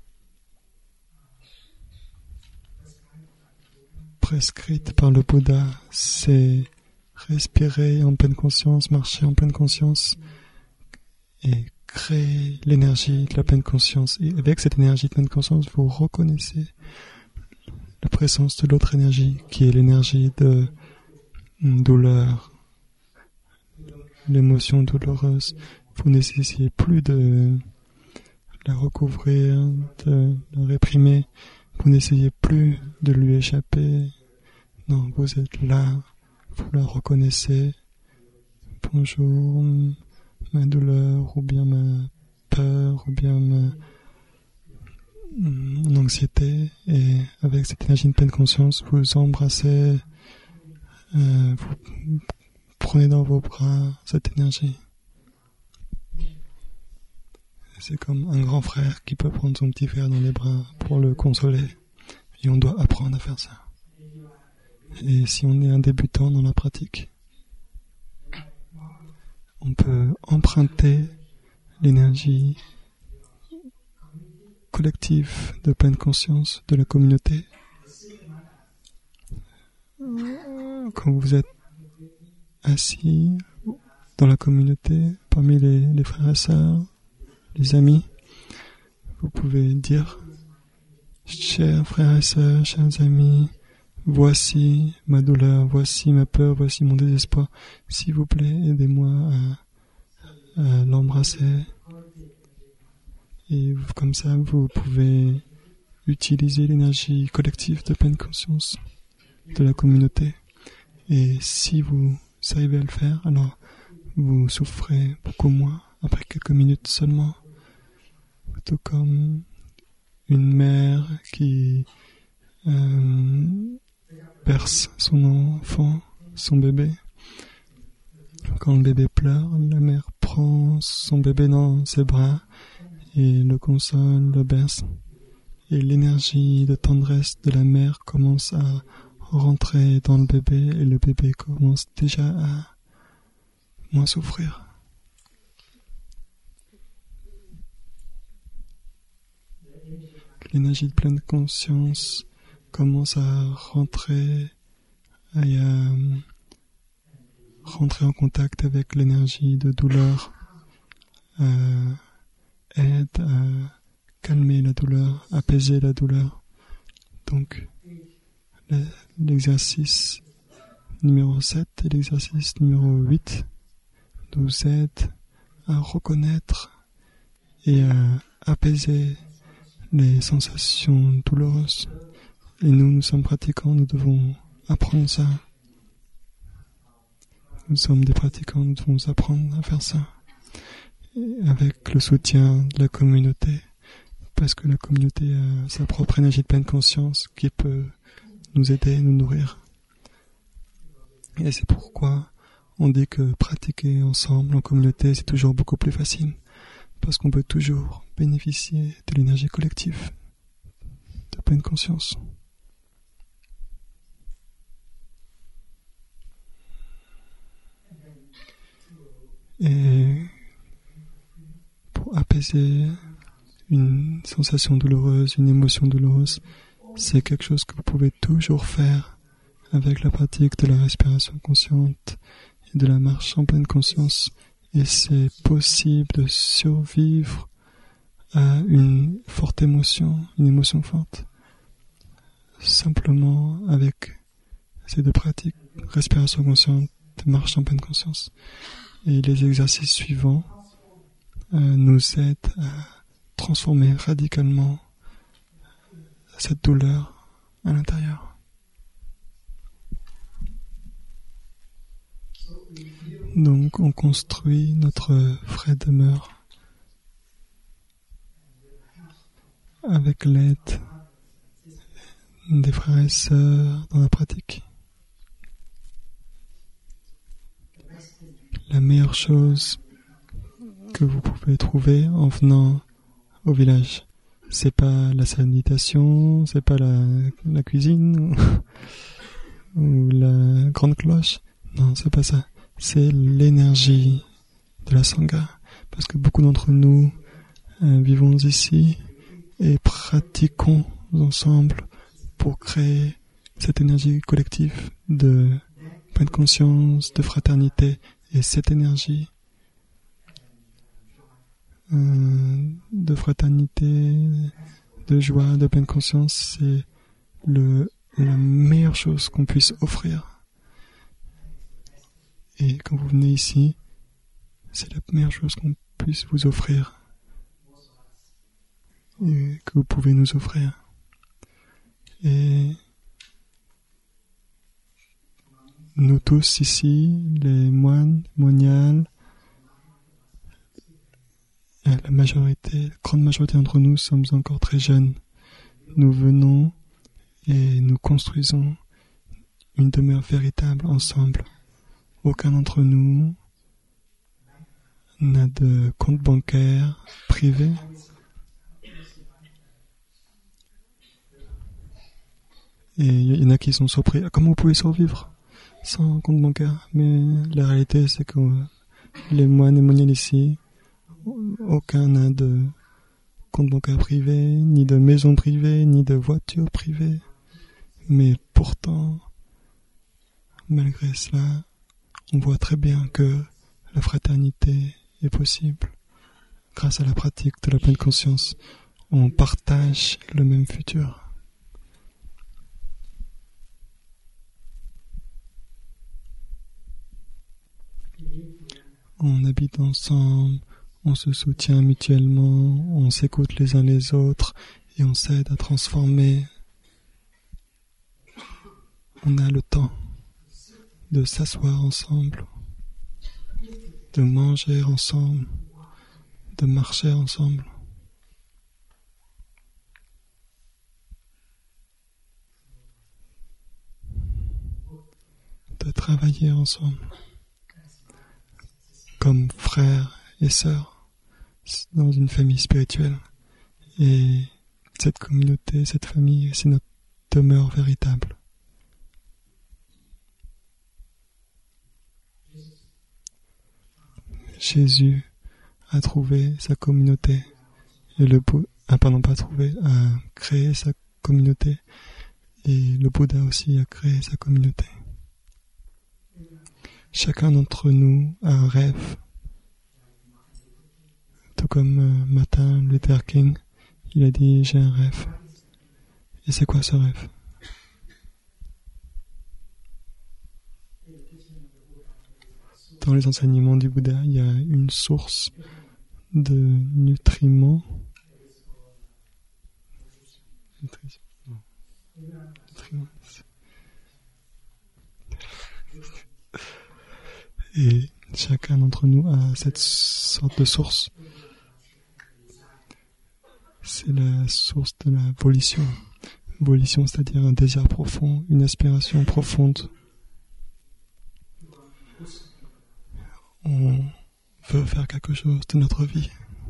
prescrite par le Bouddha, c'est respirer en pleine conscience, marcher en pleine conscience et créer l'énergie de la pleine conscience. Et avec cette énergie de pleine conscience, vous reconnaissez la présence de l'autre énergie, qui est l'énergie de douleur, l'émotion douloureuse. Vous n'essayez plus de la recouvrir, de la réprimer. Vous n'essayez plus de lui échapper. Non, vous êtes là, vous la reconnaissez. Bonjour, ma douleur, ou bien ma peur, ou bien ma mon anxiété, et avec cette énergie de pleine conscience, vous embrassez, euh, vous prenez dans vos bras cette énergie. C'est comme un grand frère qui peut prendre son petit frère dans les bras pour le consoler, et on doit apprendre à faire ça. Et si on est un débutant dans la pratique, on peut emprunter l'énergie collectif de pleine conscience de la communauté. Quand vous êtes assis dans la communauté, parmi les, les frères et sœurs, les amis, vous pouvez dire « Chers frères et sœurs, chers amis, voici ma douleur, voici ma peur, voici mon désespoir. S'il vous plaît, aidez-moi à, à l'embrasser. » Et comme ça, vous pouvez utiliser l'énergie collective de pleine conscience de la communauté. Et si vous arrivez à le faire, alors vous souffrez beaucoup moins après quelques minutes seulement. Tout comme une mère qui euh, berce son enfant, son bébé. Quand le bébé pleure, la mère prend son bébé dans ses bras et le console, le berce. Et l'énergie de tendresse de la mère commence à rentrer dans le bébé et le bébé commence déjà à moins souffrir. L'énergie de pleine conscience commence à rentrer et à rentrer en contact avec l'énergie de douleur. Euh, aide à calmer la douleur, apaiser la douleur. Donc, l'exercice numéro sept et l'exercice numéro huit nous aident à reconnaître et à apaiser les sensations douloureuses. Et nous, nous sommes pratiquants, nous devons apprendre ça. Nous sommes des pratiquants, nous devons apprendre à faire ça. Et avec le soutien de la communauté, parce que la communauté a sa propre énergie de pleine conscience qui peut nous aider, nous nourrir. Et c'est pourquoi on dit que pratiquer ensemble, en communauté, c'est toujours beaucoup plus facile. Parce qu'on peut toujours bénéficier de l'énergie collective, de pleine conscience. Et pour apaiser une sensation douloureuse, une émotion douloureuse, c'est quelque chose que vous pouvez toujours faire avec la pratique de la respiration consciente et de la marche en pleine conscience. Et c'est possible de survivre à une forte émotion, une émotion forte, simplement avec ces deux pratiques, respiration consciente et marche en pleine conscience. Et les exercices suivants euh, nous aident à transformer radicalement cette douleur à l'intérieur. Donc on construit notre vraie demeure avec l'aide des frères et sœurs dans la pratique. La meilleure chose que vous pouvez trouver en venant au village, c'est pas la sanitation, c'est pas la, la cuisine ou la grande cloche. Non, c'est pas ça. C'est l'énergie de la Sangha. Parce que beaucoup d'entre nous euh, vivons ici et pratiquons ensemble pour créer cette énergie collective de pleine conscience, de fraternité. Et cette énergie euh, de fraternité, de joie, de pleine conscience, c'est le, la meilleure chose qu'on puisse offrir. Et quand vous venez ici, c'est la meilleure chose qu'on puisse vous offrir et que vous pouvez nous offrir. Et nous tous ici, les moines, moniales, la majorité, la grande majorité d'entre nous sommes encore très jeunes. Nous venons et nous construisons une demeure véritable ensemble. Aucun d'entre nous n'a de compte bancaire privé. Et il y en a qui sont surpris. Comment vous pouvez survivre sans compte bancaire? Mais la réalité, c'est que les moines et moniales ici, aucun n'a de compte bancaire privé, ni de maison privée, ni de voiture privée. Mais pourtant, malgré cela, on voit très bien que la fraternité est possible. Grâce à la pratique de la pleine conscience, on partage le même futur. On habite ensemble, on se soutient mutuellement, on s'écoute les uns les autres et on s'aide à transformer. On a le temps de s'asseoir ensemble, de manger ensemble, de marcher ensemble. De travailler ensemble, comme frères et sœurs, dans une famille spirituelle. Et cette communauté, cette famille, c'est notre demeure véritable. Jésus a trouvé sa communauté et le Bouddha, ah, pardon, pas trouvé, a créé sa communauté et le Bouddha aussi a créé sa communauté. Chacun d'entre nous a un rêve, tout comme euh, Martin Luther King, il a dit j'ai un rêve. Et c'est quoi ce rêve? Dans les enseignements du Bouddha, il y a une source de nutriments Et chacun d'entre nous a cette sorte de source. C'est la source de la volition. Volition, c'est-à-dire un désir profond, une aspiration profonde. On veut faire quelque chose de notre vie.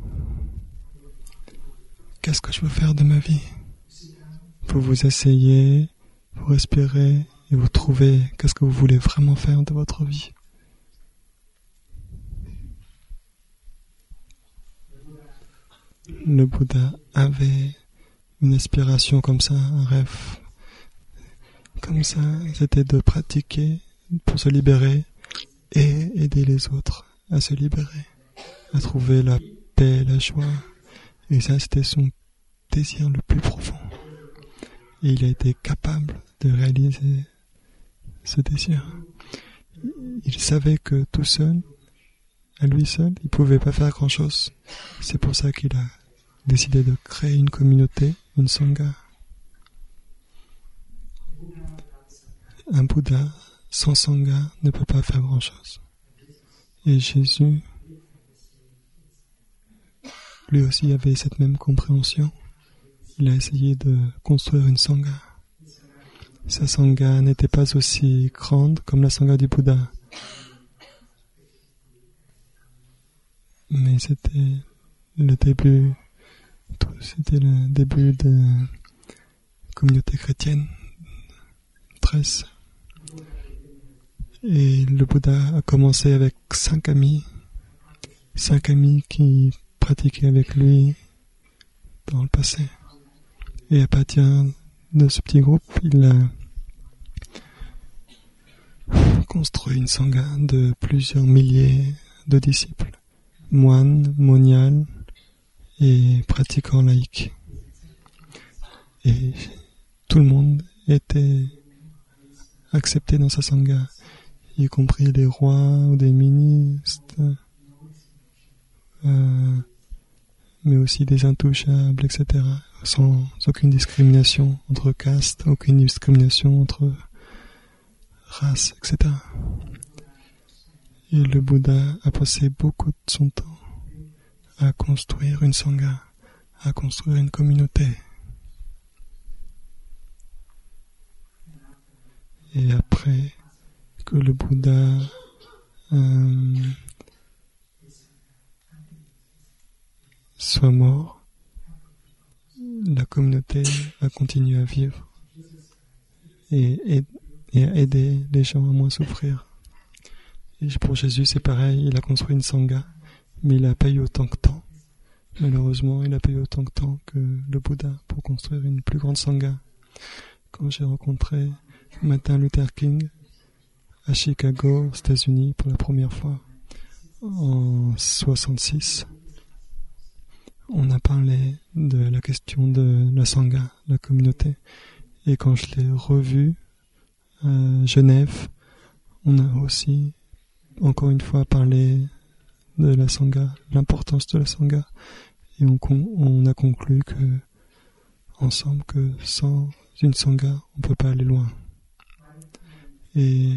Qu'est-ce que je veux faire de ma vie? Vous vous asseyez, vous respirez et vous trouvez qu'est-ce que vous voulez vraiment faire de votre vie. Le Bouddha avait une aspiration comme ça, un rêve. Comme ça, c'était de pratiquer pour se libérer et aider les autres à se libérer, à trouver la paix, la joie. Et ça, c'était son désir le plus profond. Et il a été capable de réaliser ce désir. Il savait que tout seul, à lui seul, il ne pouvait pas faire grand-chose. C'est pour ça qu'il a décidé de créer une communauté, une sangha. Un Bouddha sans sangha ne peut pas faire grand-chose. Et Jésus, lui aussi avait cette même compréhension. Il a essayé de construire une sangha. Sa sangha n'était pas aussi grande comme la sangha du Bouddha. Mais c'était le début, c'était le début de la communauté chrétienne, treize. Et le Bouddha a commencé avec cinq amis, cinq amis qui pratiquaient avec lui dans le passé. Et à partir de ce petit groupe, il a construit une sangha de plusieurs milliers de disciples, moines, moniales et pratiquants laïcs. Et tout le monde était accepté dans sa sangha, y compris les rois ou des ministres, euh, mais aussi des intouchables, et cetera, sans aucune discrimination entre castes, aucune discrimination entre races, et cetera. Et le Bouddha a passé beaucoup de son temps à construire une sangha, à construire une communauté. Et après que le Bouddha euh, soit mort, la communauté a continué à vivre et, et, et à aider les gens à moins souffrir. Et pour Jésus, c'est pareil, il a construit une sangha, mais il n'a pas eu autant de temps. Malheureusement, il n'a pas eu autant de temps que le Bouddha pour construire une plus grande sangha. Quand j'ai rencontré Martin Luther King à Chicago, aux États-Unis, pour la première fois, en soixante-six, on a parlé de la question de la sangha, la communauté. Et quand je l'ai revu à Genève, on a aussi, encore une fois, parlé de la sangha, l'importance de la sangha. Et on, on a conclu que, ensemble, que sans une sangha, on ne peut pas aller loin. Et,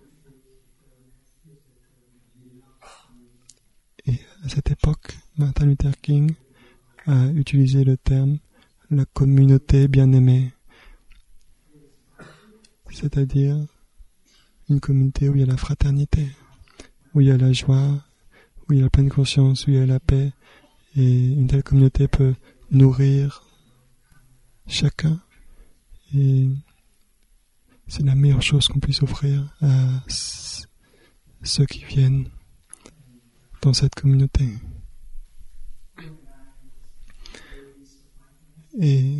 et à cette époque, Martin Luther King a utilisé le terme « la communauté bien-aimée », c'est-à-dire une communauté où il y a la fraternité, où il y a la joie, où il y a la pleine conscience, où il y a la paix, et une telle communauté peut nourrir chacun, et c'est la meilleure chose qu'on puisse offrir à ceux qui viennent dans cette communauté. Et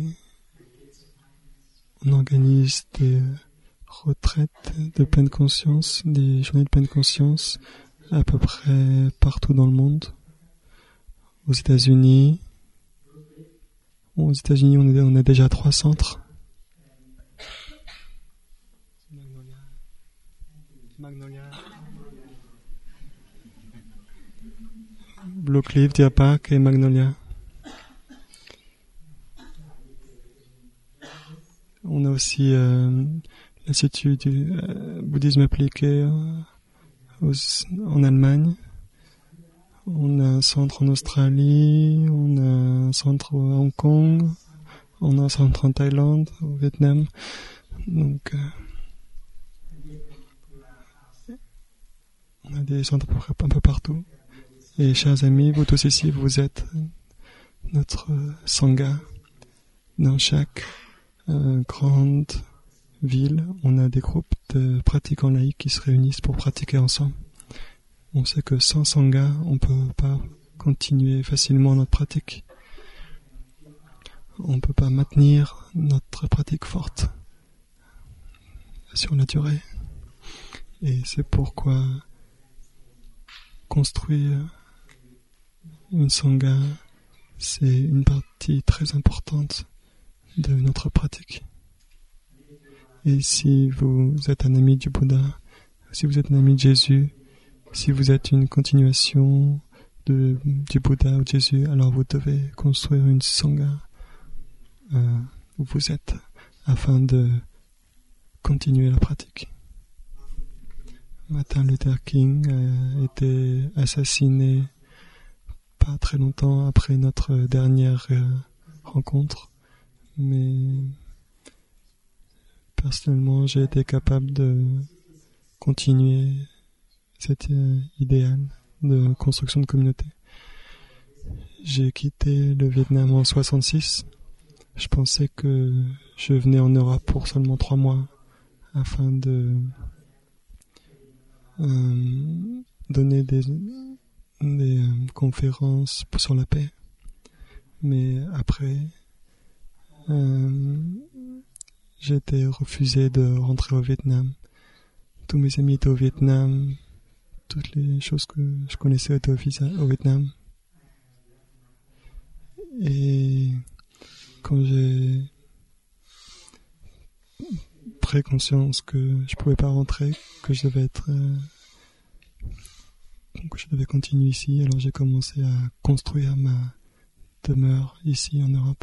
on organise des retraites de pleine conscience, des journées de pleine conscience à peu près partout dans le monde. Aux États-Unis, aux États-Unis, on, est, on a déjà trois centres. Magnolia, Magnolia, Blue Cliff, Deer Park et Magnolia. aussi euh, l'Institut du euh, bouddhisme appliqué euh, aux, en Allemagne. On a un centre en Australie, on a un centre à Hong Kong, on a un centre en Thaïlande, au Vietnam. Donc, euh, on a des centres à peu près un peu partout. Et chers amis, vous tous ici, vous êtes notre sangha. Dans chaque euh, grande ville, on a des groupes de pratiquants laïcs qui se réunissent pour pratiquer ensemble. On sait que sans sangha, on ne peut pas continuer facilement notre pratique. On ne peut pas maintenir notre pratique forte sur la durée. Et c'est pourquoi construire une sangha, c'est une partie très importante de notre pratique. Et si vous êtes un ami du Bouddha, si vous êtes un ami de Jésus, si vous êtes une continuation de, du Bouddha ou de Jésus, alors vous devez construire une sangha euh, où vous êtes afin de continuer la pratique. Martin Luther King a été assassiné pas très longtemps après notre dernière euh, rencontre, mais personnellement j'ai été capable de continuer cet euh, idéal de construction de communauté. J'ai quitté le Vietnam en soixante-six. Je pensais que je venais en Europe pour seulement trois mois afin de euh, donner des, des euh, conférences sur la paix. Mais après, euh, j'ai été refusé de rentrer au Vietnam. Tous mes amis étaient au Vietnam. Toutes les choses que je connaissais étaient au, visa, au Vietnam. Et quand j'ai pris conscience que je pouvais pas rentrer, que je devais être, euh, que je devais continuer ici, alors j'ai commencé à construire ma demeure ici en Europe.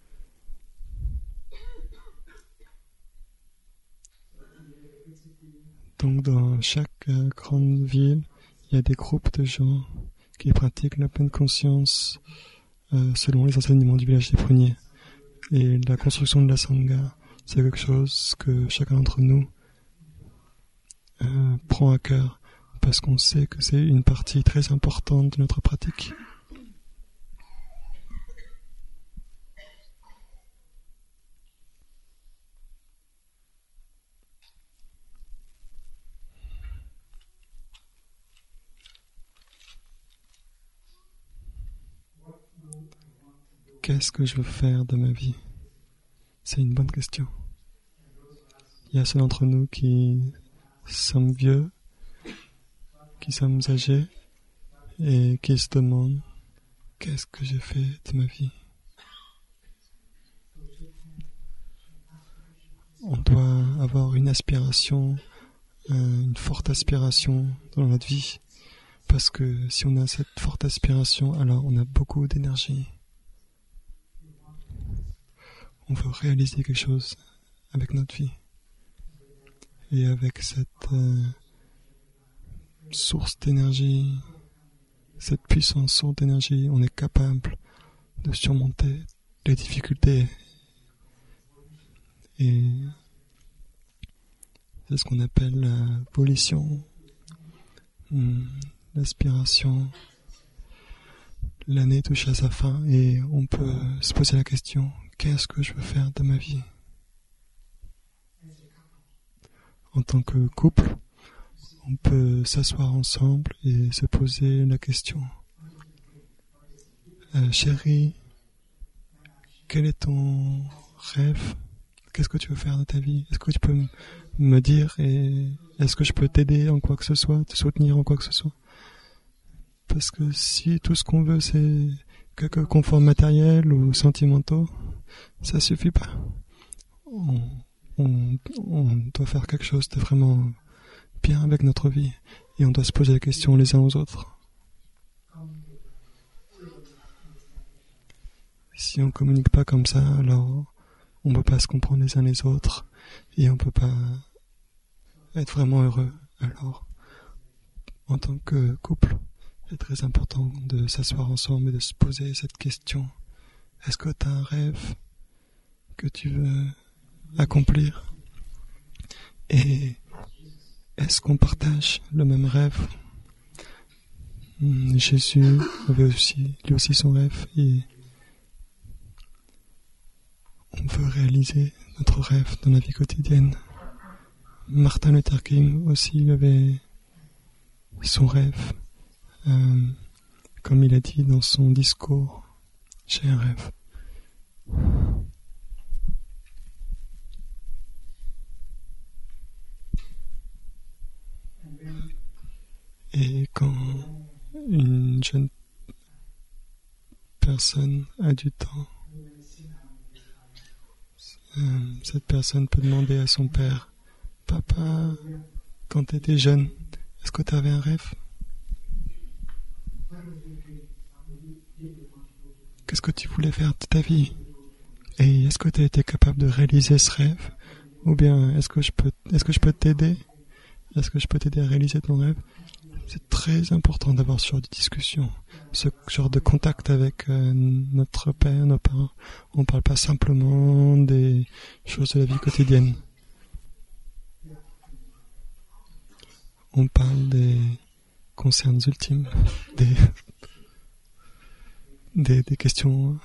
Donc dans chaque euh, grande ville, il y a des groupes de gens qui pratiquent la pleine conscience euh, selon les enseignements du village des pruniers. Et la construction de la sangha, c'est quelque chose que chacun d'entre nous euh, prend à cœur parce qu'on sait que c'est une partie très importante de notre pratique. Qu'est-ce que je veux faire de ma vie? C'est une bonne question. Il y a ceux d'entre nous qui sommes vieux, qui sommes âgés et qui se demandent qu'est-ce que j'ai fait de ma vie? On doit avoir une aspiration, euh, une forte aspiration dans notre vie parce que si on a cette forte aspiration, alors on a beaucoup d'énergie. On veut réaliser quelque chose avec notre vie. Et avec cette euh, source d'énergie, cette puissance source d'énergie, on est capable de surmonter les difficultés. Et c'est ce qu'on appelle la volition, l'aspiration. L'année touche à sa fin et on peut se poser la question: qu'est-ce que je veux faire de ma vie? En tant que couple, on peut s'asseoir ensemble et se poser la question. Euh, chérie, quel est ton rêve? Qu'est-ce que tu veux faire de ta vie? Est-ce que tu peux m- me dire et est-ce que je peux t'aider en quoi que ce soit, te soutenir en quoi que ce soit? Parce que si tout ce qu'on veut c'est quelques conforts matériels ou sentimentaux, ça suffit pas. On, on, on doit faire quelque chose de vraiment bien avec notre vie et on doit se poser la question les uns aux autres. Si on communique pas comme ça, alors on peut pas se comprendre les uns les autres et on peut pas être vraiment heureux. Alors, en tant que couple, c'est très important de s'asseoir ensemble et de se poser cette question. Est-ce que tu as un rêve que tu veux accomplir? Et est-ce qu'on partage le même rêve? Jésus avait aussi, lui aussi son rêve et on veut réaliser notre rêve dans la vie quotidienne. Martin Luther King aussi avait son rêve. Euh, comme il a dit dans son discours, j'ai un rêve. Et quand une jeune personne a du temps, euh, cette personne peut demander à son père, « Papa, quand tu étais jeune, est-ce que tu avais un rêve? Qu'est-ce que tu voulais faire de ta vie? Et est-ce que tu as été capable de réaliser ce rêve? Ou bien est-ce que je peux, est-ce que je peux t'aider? Est-ce que je peux t'aider à réaliser ton rêve? » C'est très important d'avoir ce genre de discussion, ce genre de contact avec euh, notre père, nos parents. On ne parle pas simplement des choses de la vie quotidienne. On parle des concerns ultimes, des, des, des questions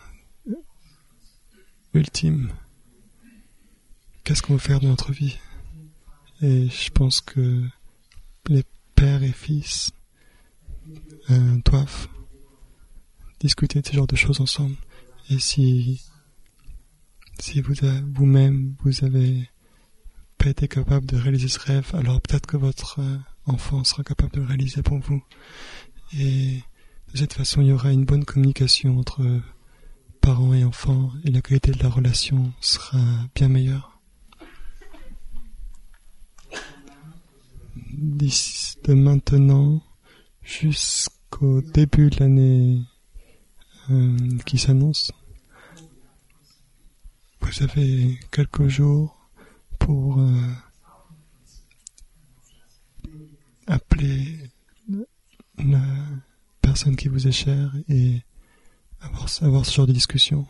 ultimes. Qu'est-ce qu'on veut faire de notre vie? Et je pense que les père et fils euh, doivent discuter de ce genre de choses ensemble. Et si si vous avez, vous-même vous avez pas été capable de réaliser ce rêve, alors peut-être que votre euh, enfant sera capable de le réaliser pour vous. Et de cette façon, il y aura une bonne communication entre parents et enfants, et la qualité de la relation sera bien meilleure. D'ici de maintenant jusqu'au début de l'année euh, qui s'annonce, vous avez quelques jours pour euh, appeler la personne qui vous est chère et avoir, avoir ce genre de discussion.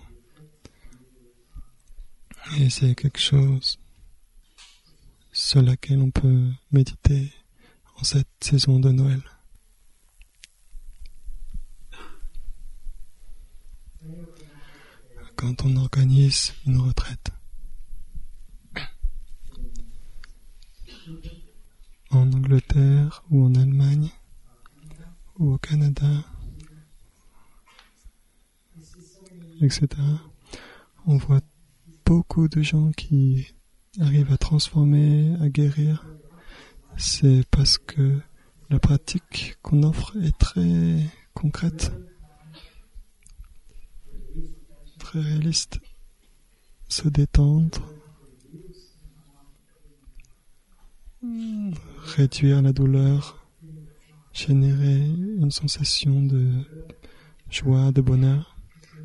Et c'est quelque chose sur laquelle on peut méditer en cette saison de Noël. Quand on organise une retraite, en Angleterre ou en Allemagne ou au Canada, et cetera, on voit beaucoup de gens qui arrivent à transformer, à guérir. C'est parce que la pratique qu'on offre est très concrète, très réaliste. Se détendre, réduire la douleur, générer une sensation de joie, de bonheur,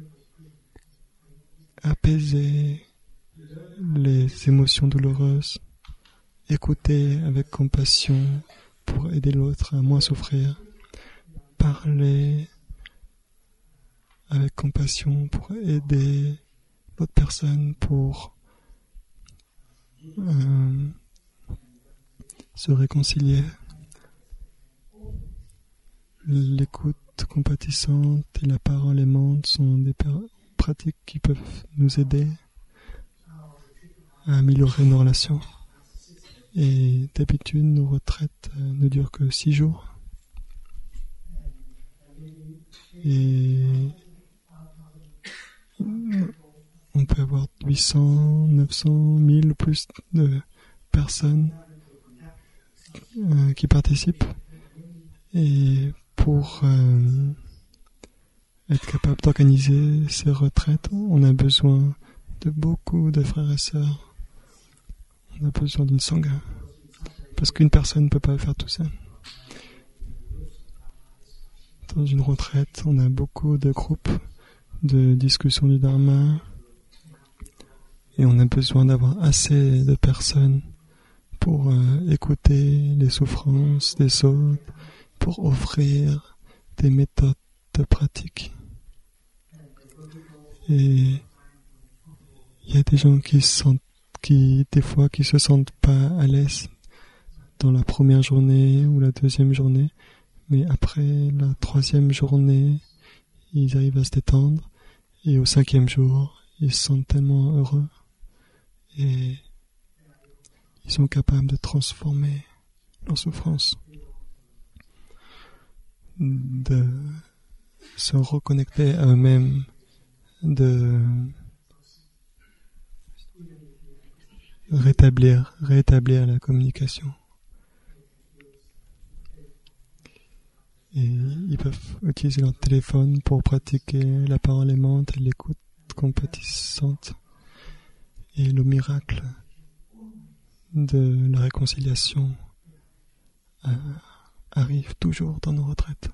apaiser les émotions douloureuses, écouter avec compassion pour aider l'autre à moins souffrir, parler avec compassion pour aider l'autre personne pour euh, se réconcilier. L'écoute compatissante et la parole aimante sont des pratiques qui peuvent nous aider à améliorer nos relations. Et d'habitude, nos retraites euh, ne durent que six jours. Et on peut avoir huit cents, neuf cents, mille plus de personnes euh, qui participent. Et pour euh, être capable d'organiser ces retraites, on a besoin de beaucoup de frères et sœurs. On a besoin d'une sangha, parce qu'une personne ne peut pas le faire tout seul. Dans une retraite, on a beaucoup de groupes de discussion du Dharma Et on a besoin d'avoir assez de personnes pour euh, écouter les souffrances des autres, pour offrir des méthodes de pratique. Et il y a des gens qui se sentent, qui des fois qui se sentent pas à l'aise dans la première journée ou la deuxième journée, mais après la troisième journée, ils arrivent à se détendre, et au cinquième jour, ils se sentent tellement heureux, et ils sont capables de transformer leur souffrance, de se reconnecter à eux-mêmes, de rétablir, rétablir la communication. Et ils peuvent utiliser leur téléphone pour pratiquer la parole aimante et l'écoute compatissante. Et le miracle de la réconciliation euh, arrive toujours dans nos retraites.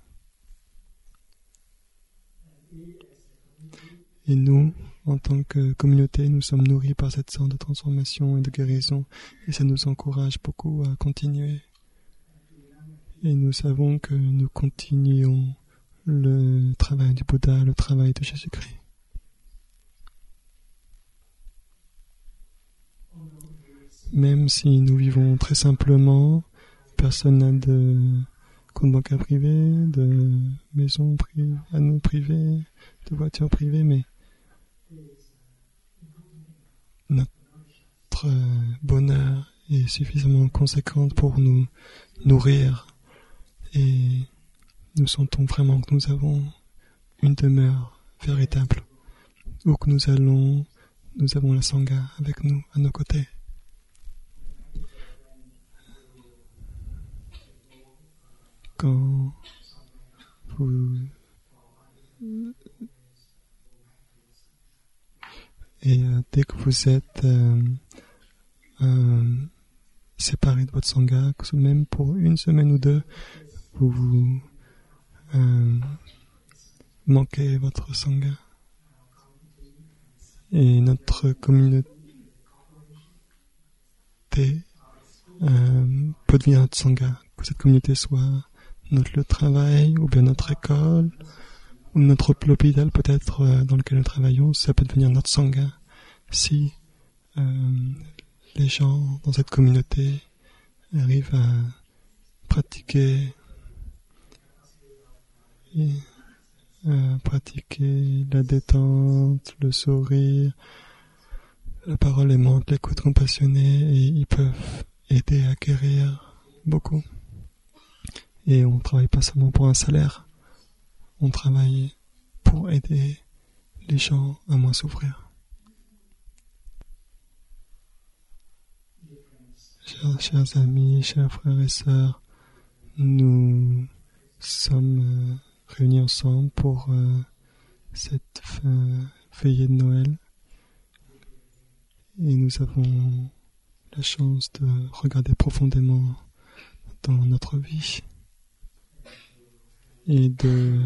Et nous, en tant que communauté, nous sommes nourris par cette sorte de transformation et de guérison, et ça nous encourage beaucoup à continuer. Et nous savons que nous continuons le travail du Bouddha, le travail de Jésus-Christ. Même si nous vivons très simplement, personne n'a de compte bancaire privé, de maison privée, anneau privé, de voiture privée, mais notre bonheur est suffisamment conséquent pour nous nourrir, et nous sentons vraiment que nous avons une demeure véritable, où que nous allons, nous avons la Sangha avec nous, à nos côtés. Quand vous et euh, dès que vous êtes euh, euh, séparé de votre Sangha, que même pour une semaine ou deux, vous vous euh, manquez votre Sangha. Et notre communauté euh, peut devenir notre Sangha, que cette communauté soit notre lieu de travail, ou bien notre école, ou notre hôpital peut-être euh, dans lequel nous travaillons, ça peut devenir notre Sangha si euh, les gens dans cette communauté arrivent à pratiquer et, euh, pratiquer la détente, le sourire, la parole aimante, l'écoute compassionnée, et ils peuvent aider à guérir beaucoup. Et on ne travaille pas seulement pour un salaire, on travaille pour aider les gens à moins souffrir. Chers, chers amis, chers frères et sœurs, nous sommes euh, réunis ensemble pour euh, cette fin, veillée de Noël, et nous avons la chance de regarder profondément dans notre vie et de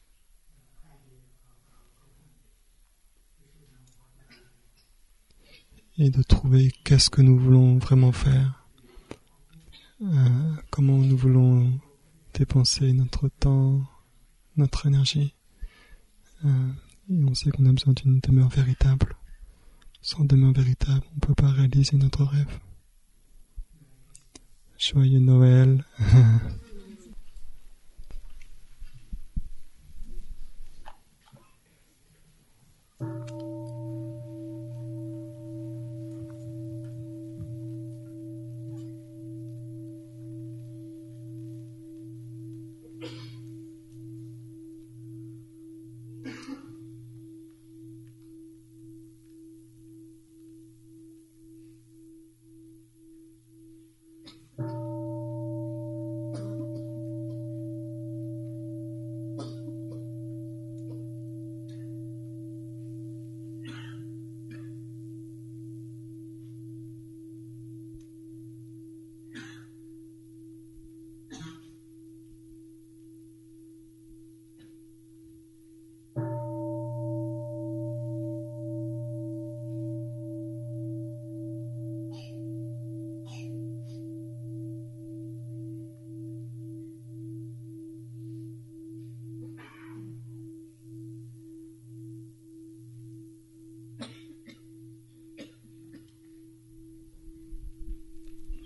et de trouver qu'est-ce que nous voulons vraiment faire, euh, comment nous voulons dépenser notre temps, notre énergie. Euh, et on sait qu'on a besoin d'une demeure véritable. Sans demeure véritable, on ne peut pas réaliser notre rêve. Joyeux Noël.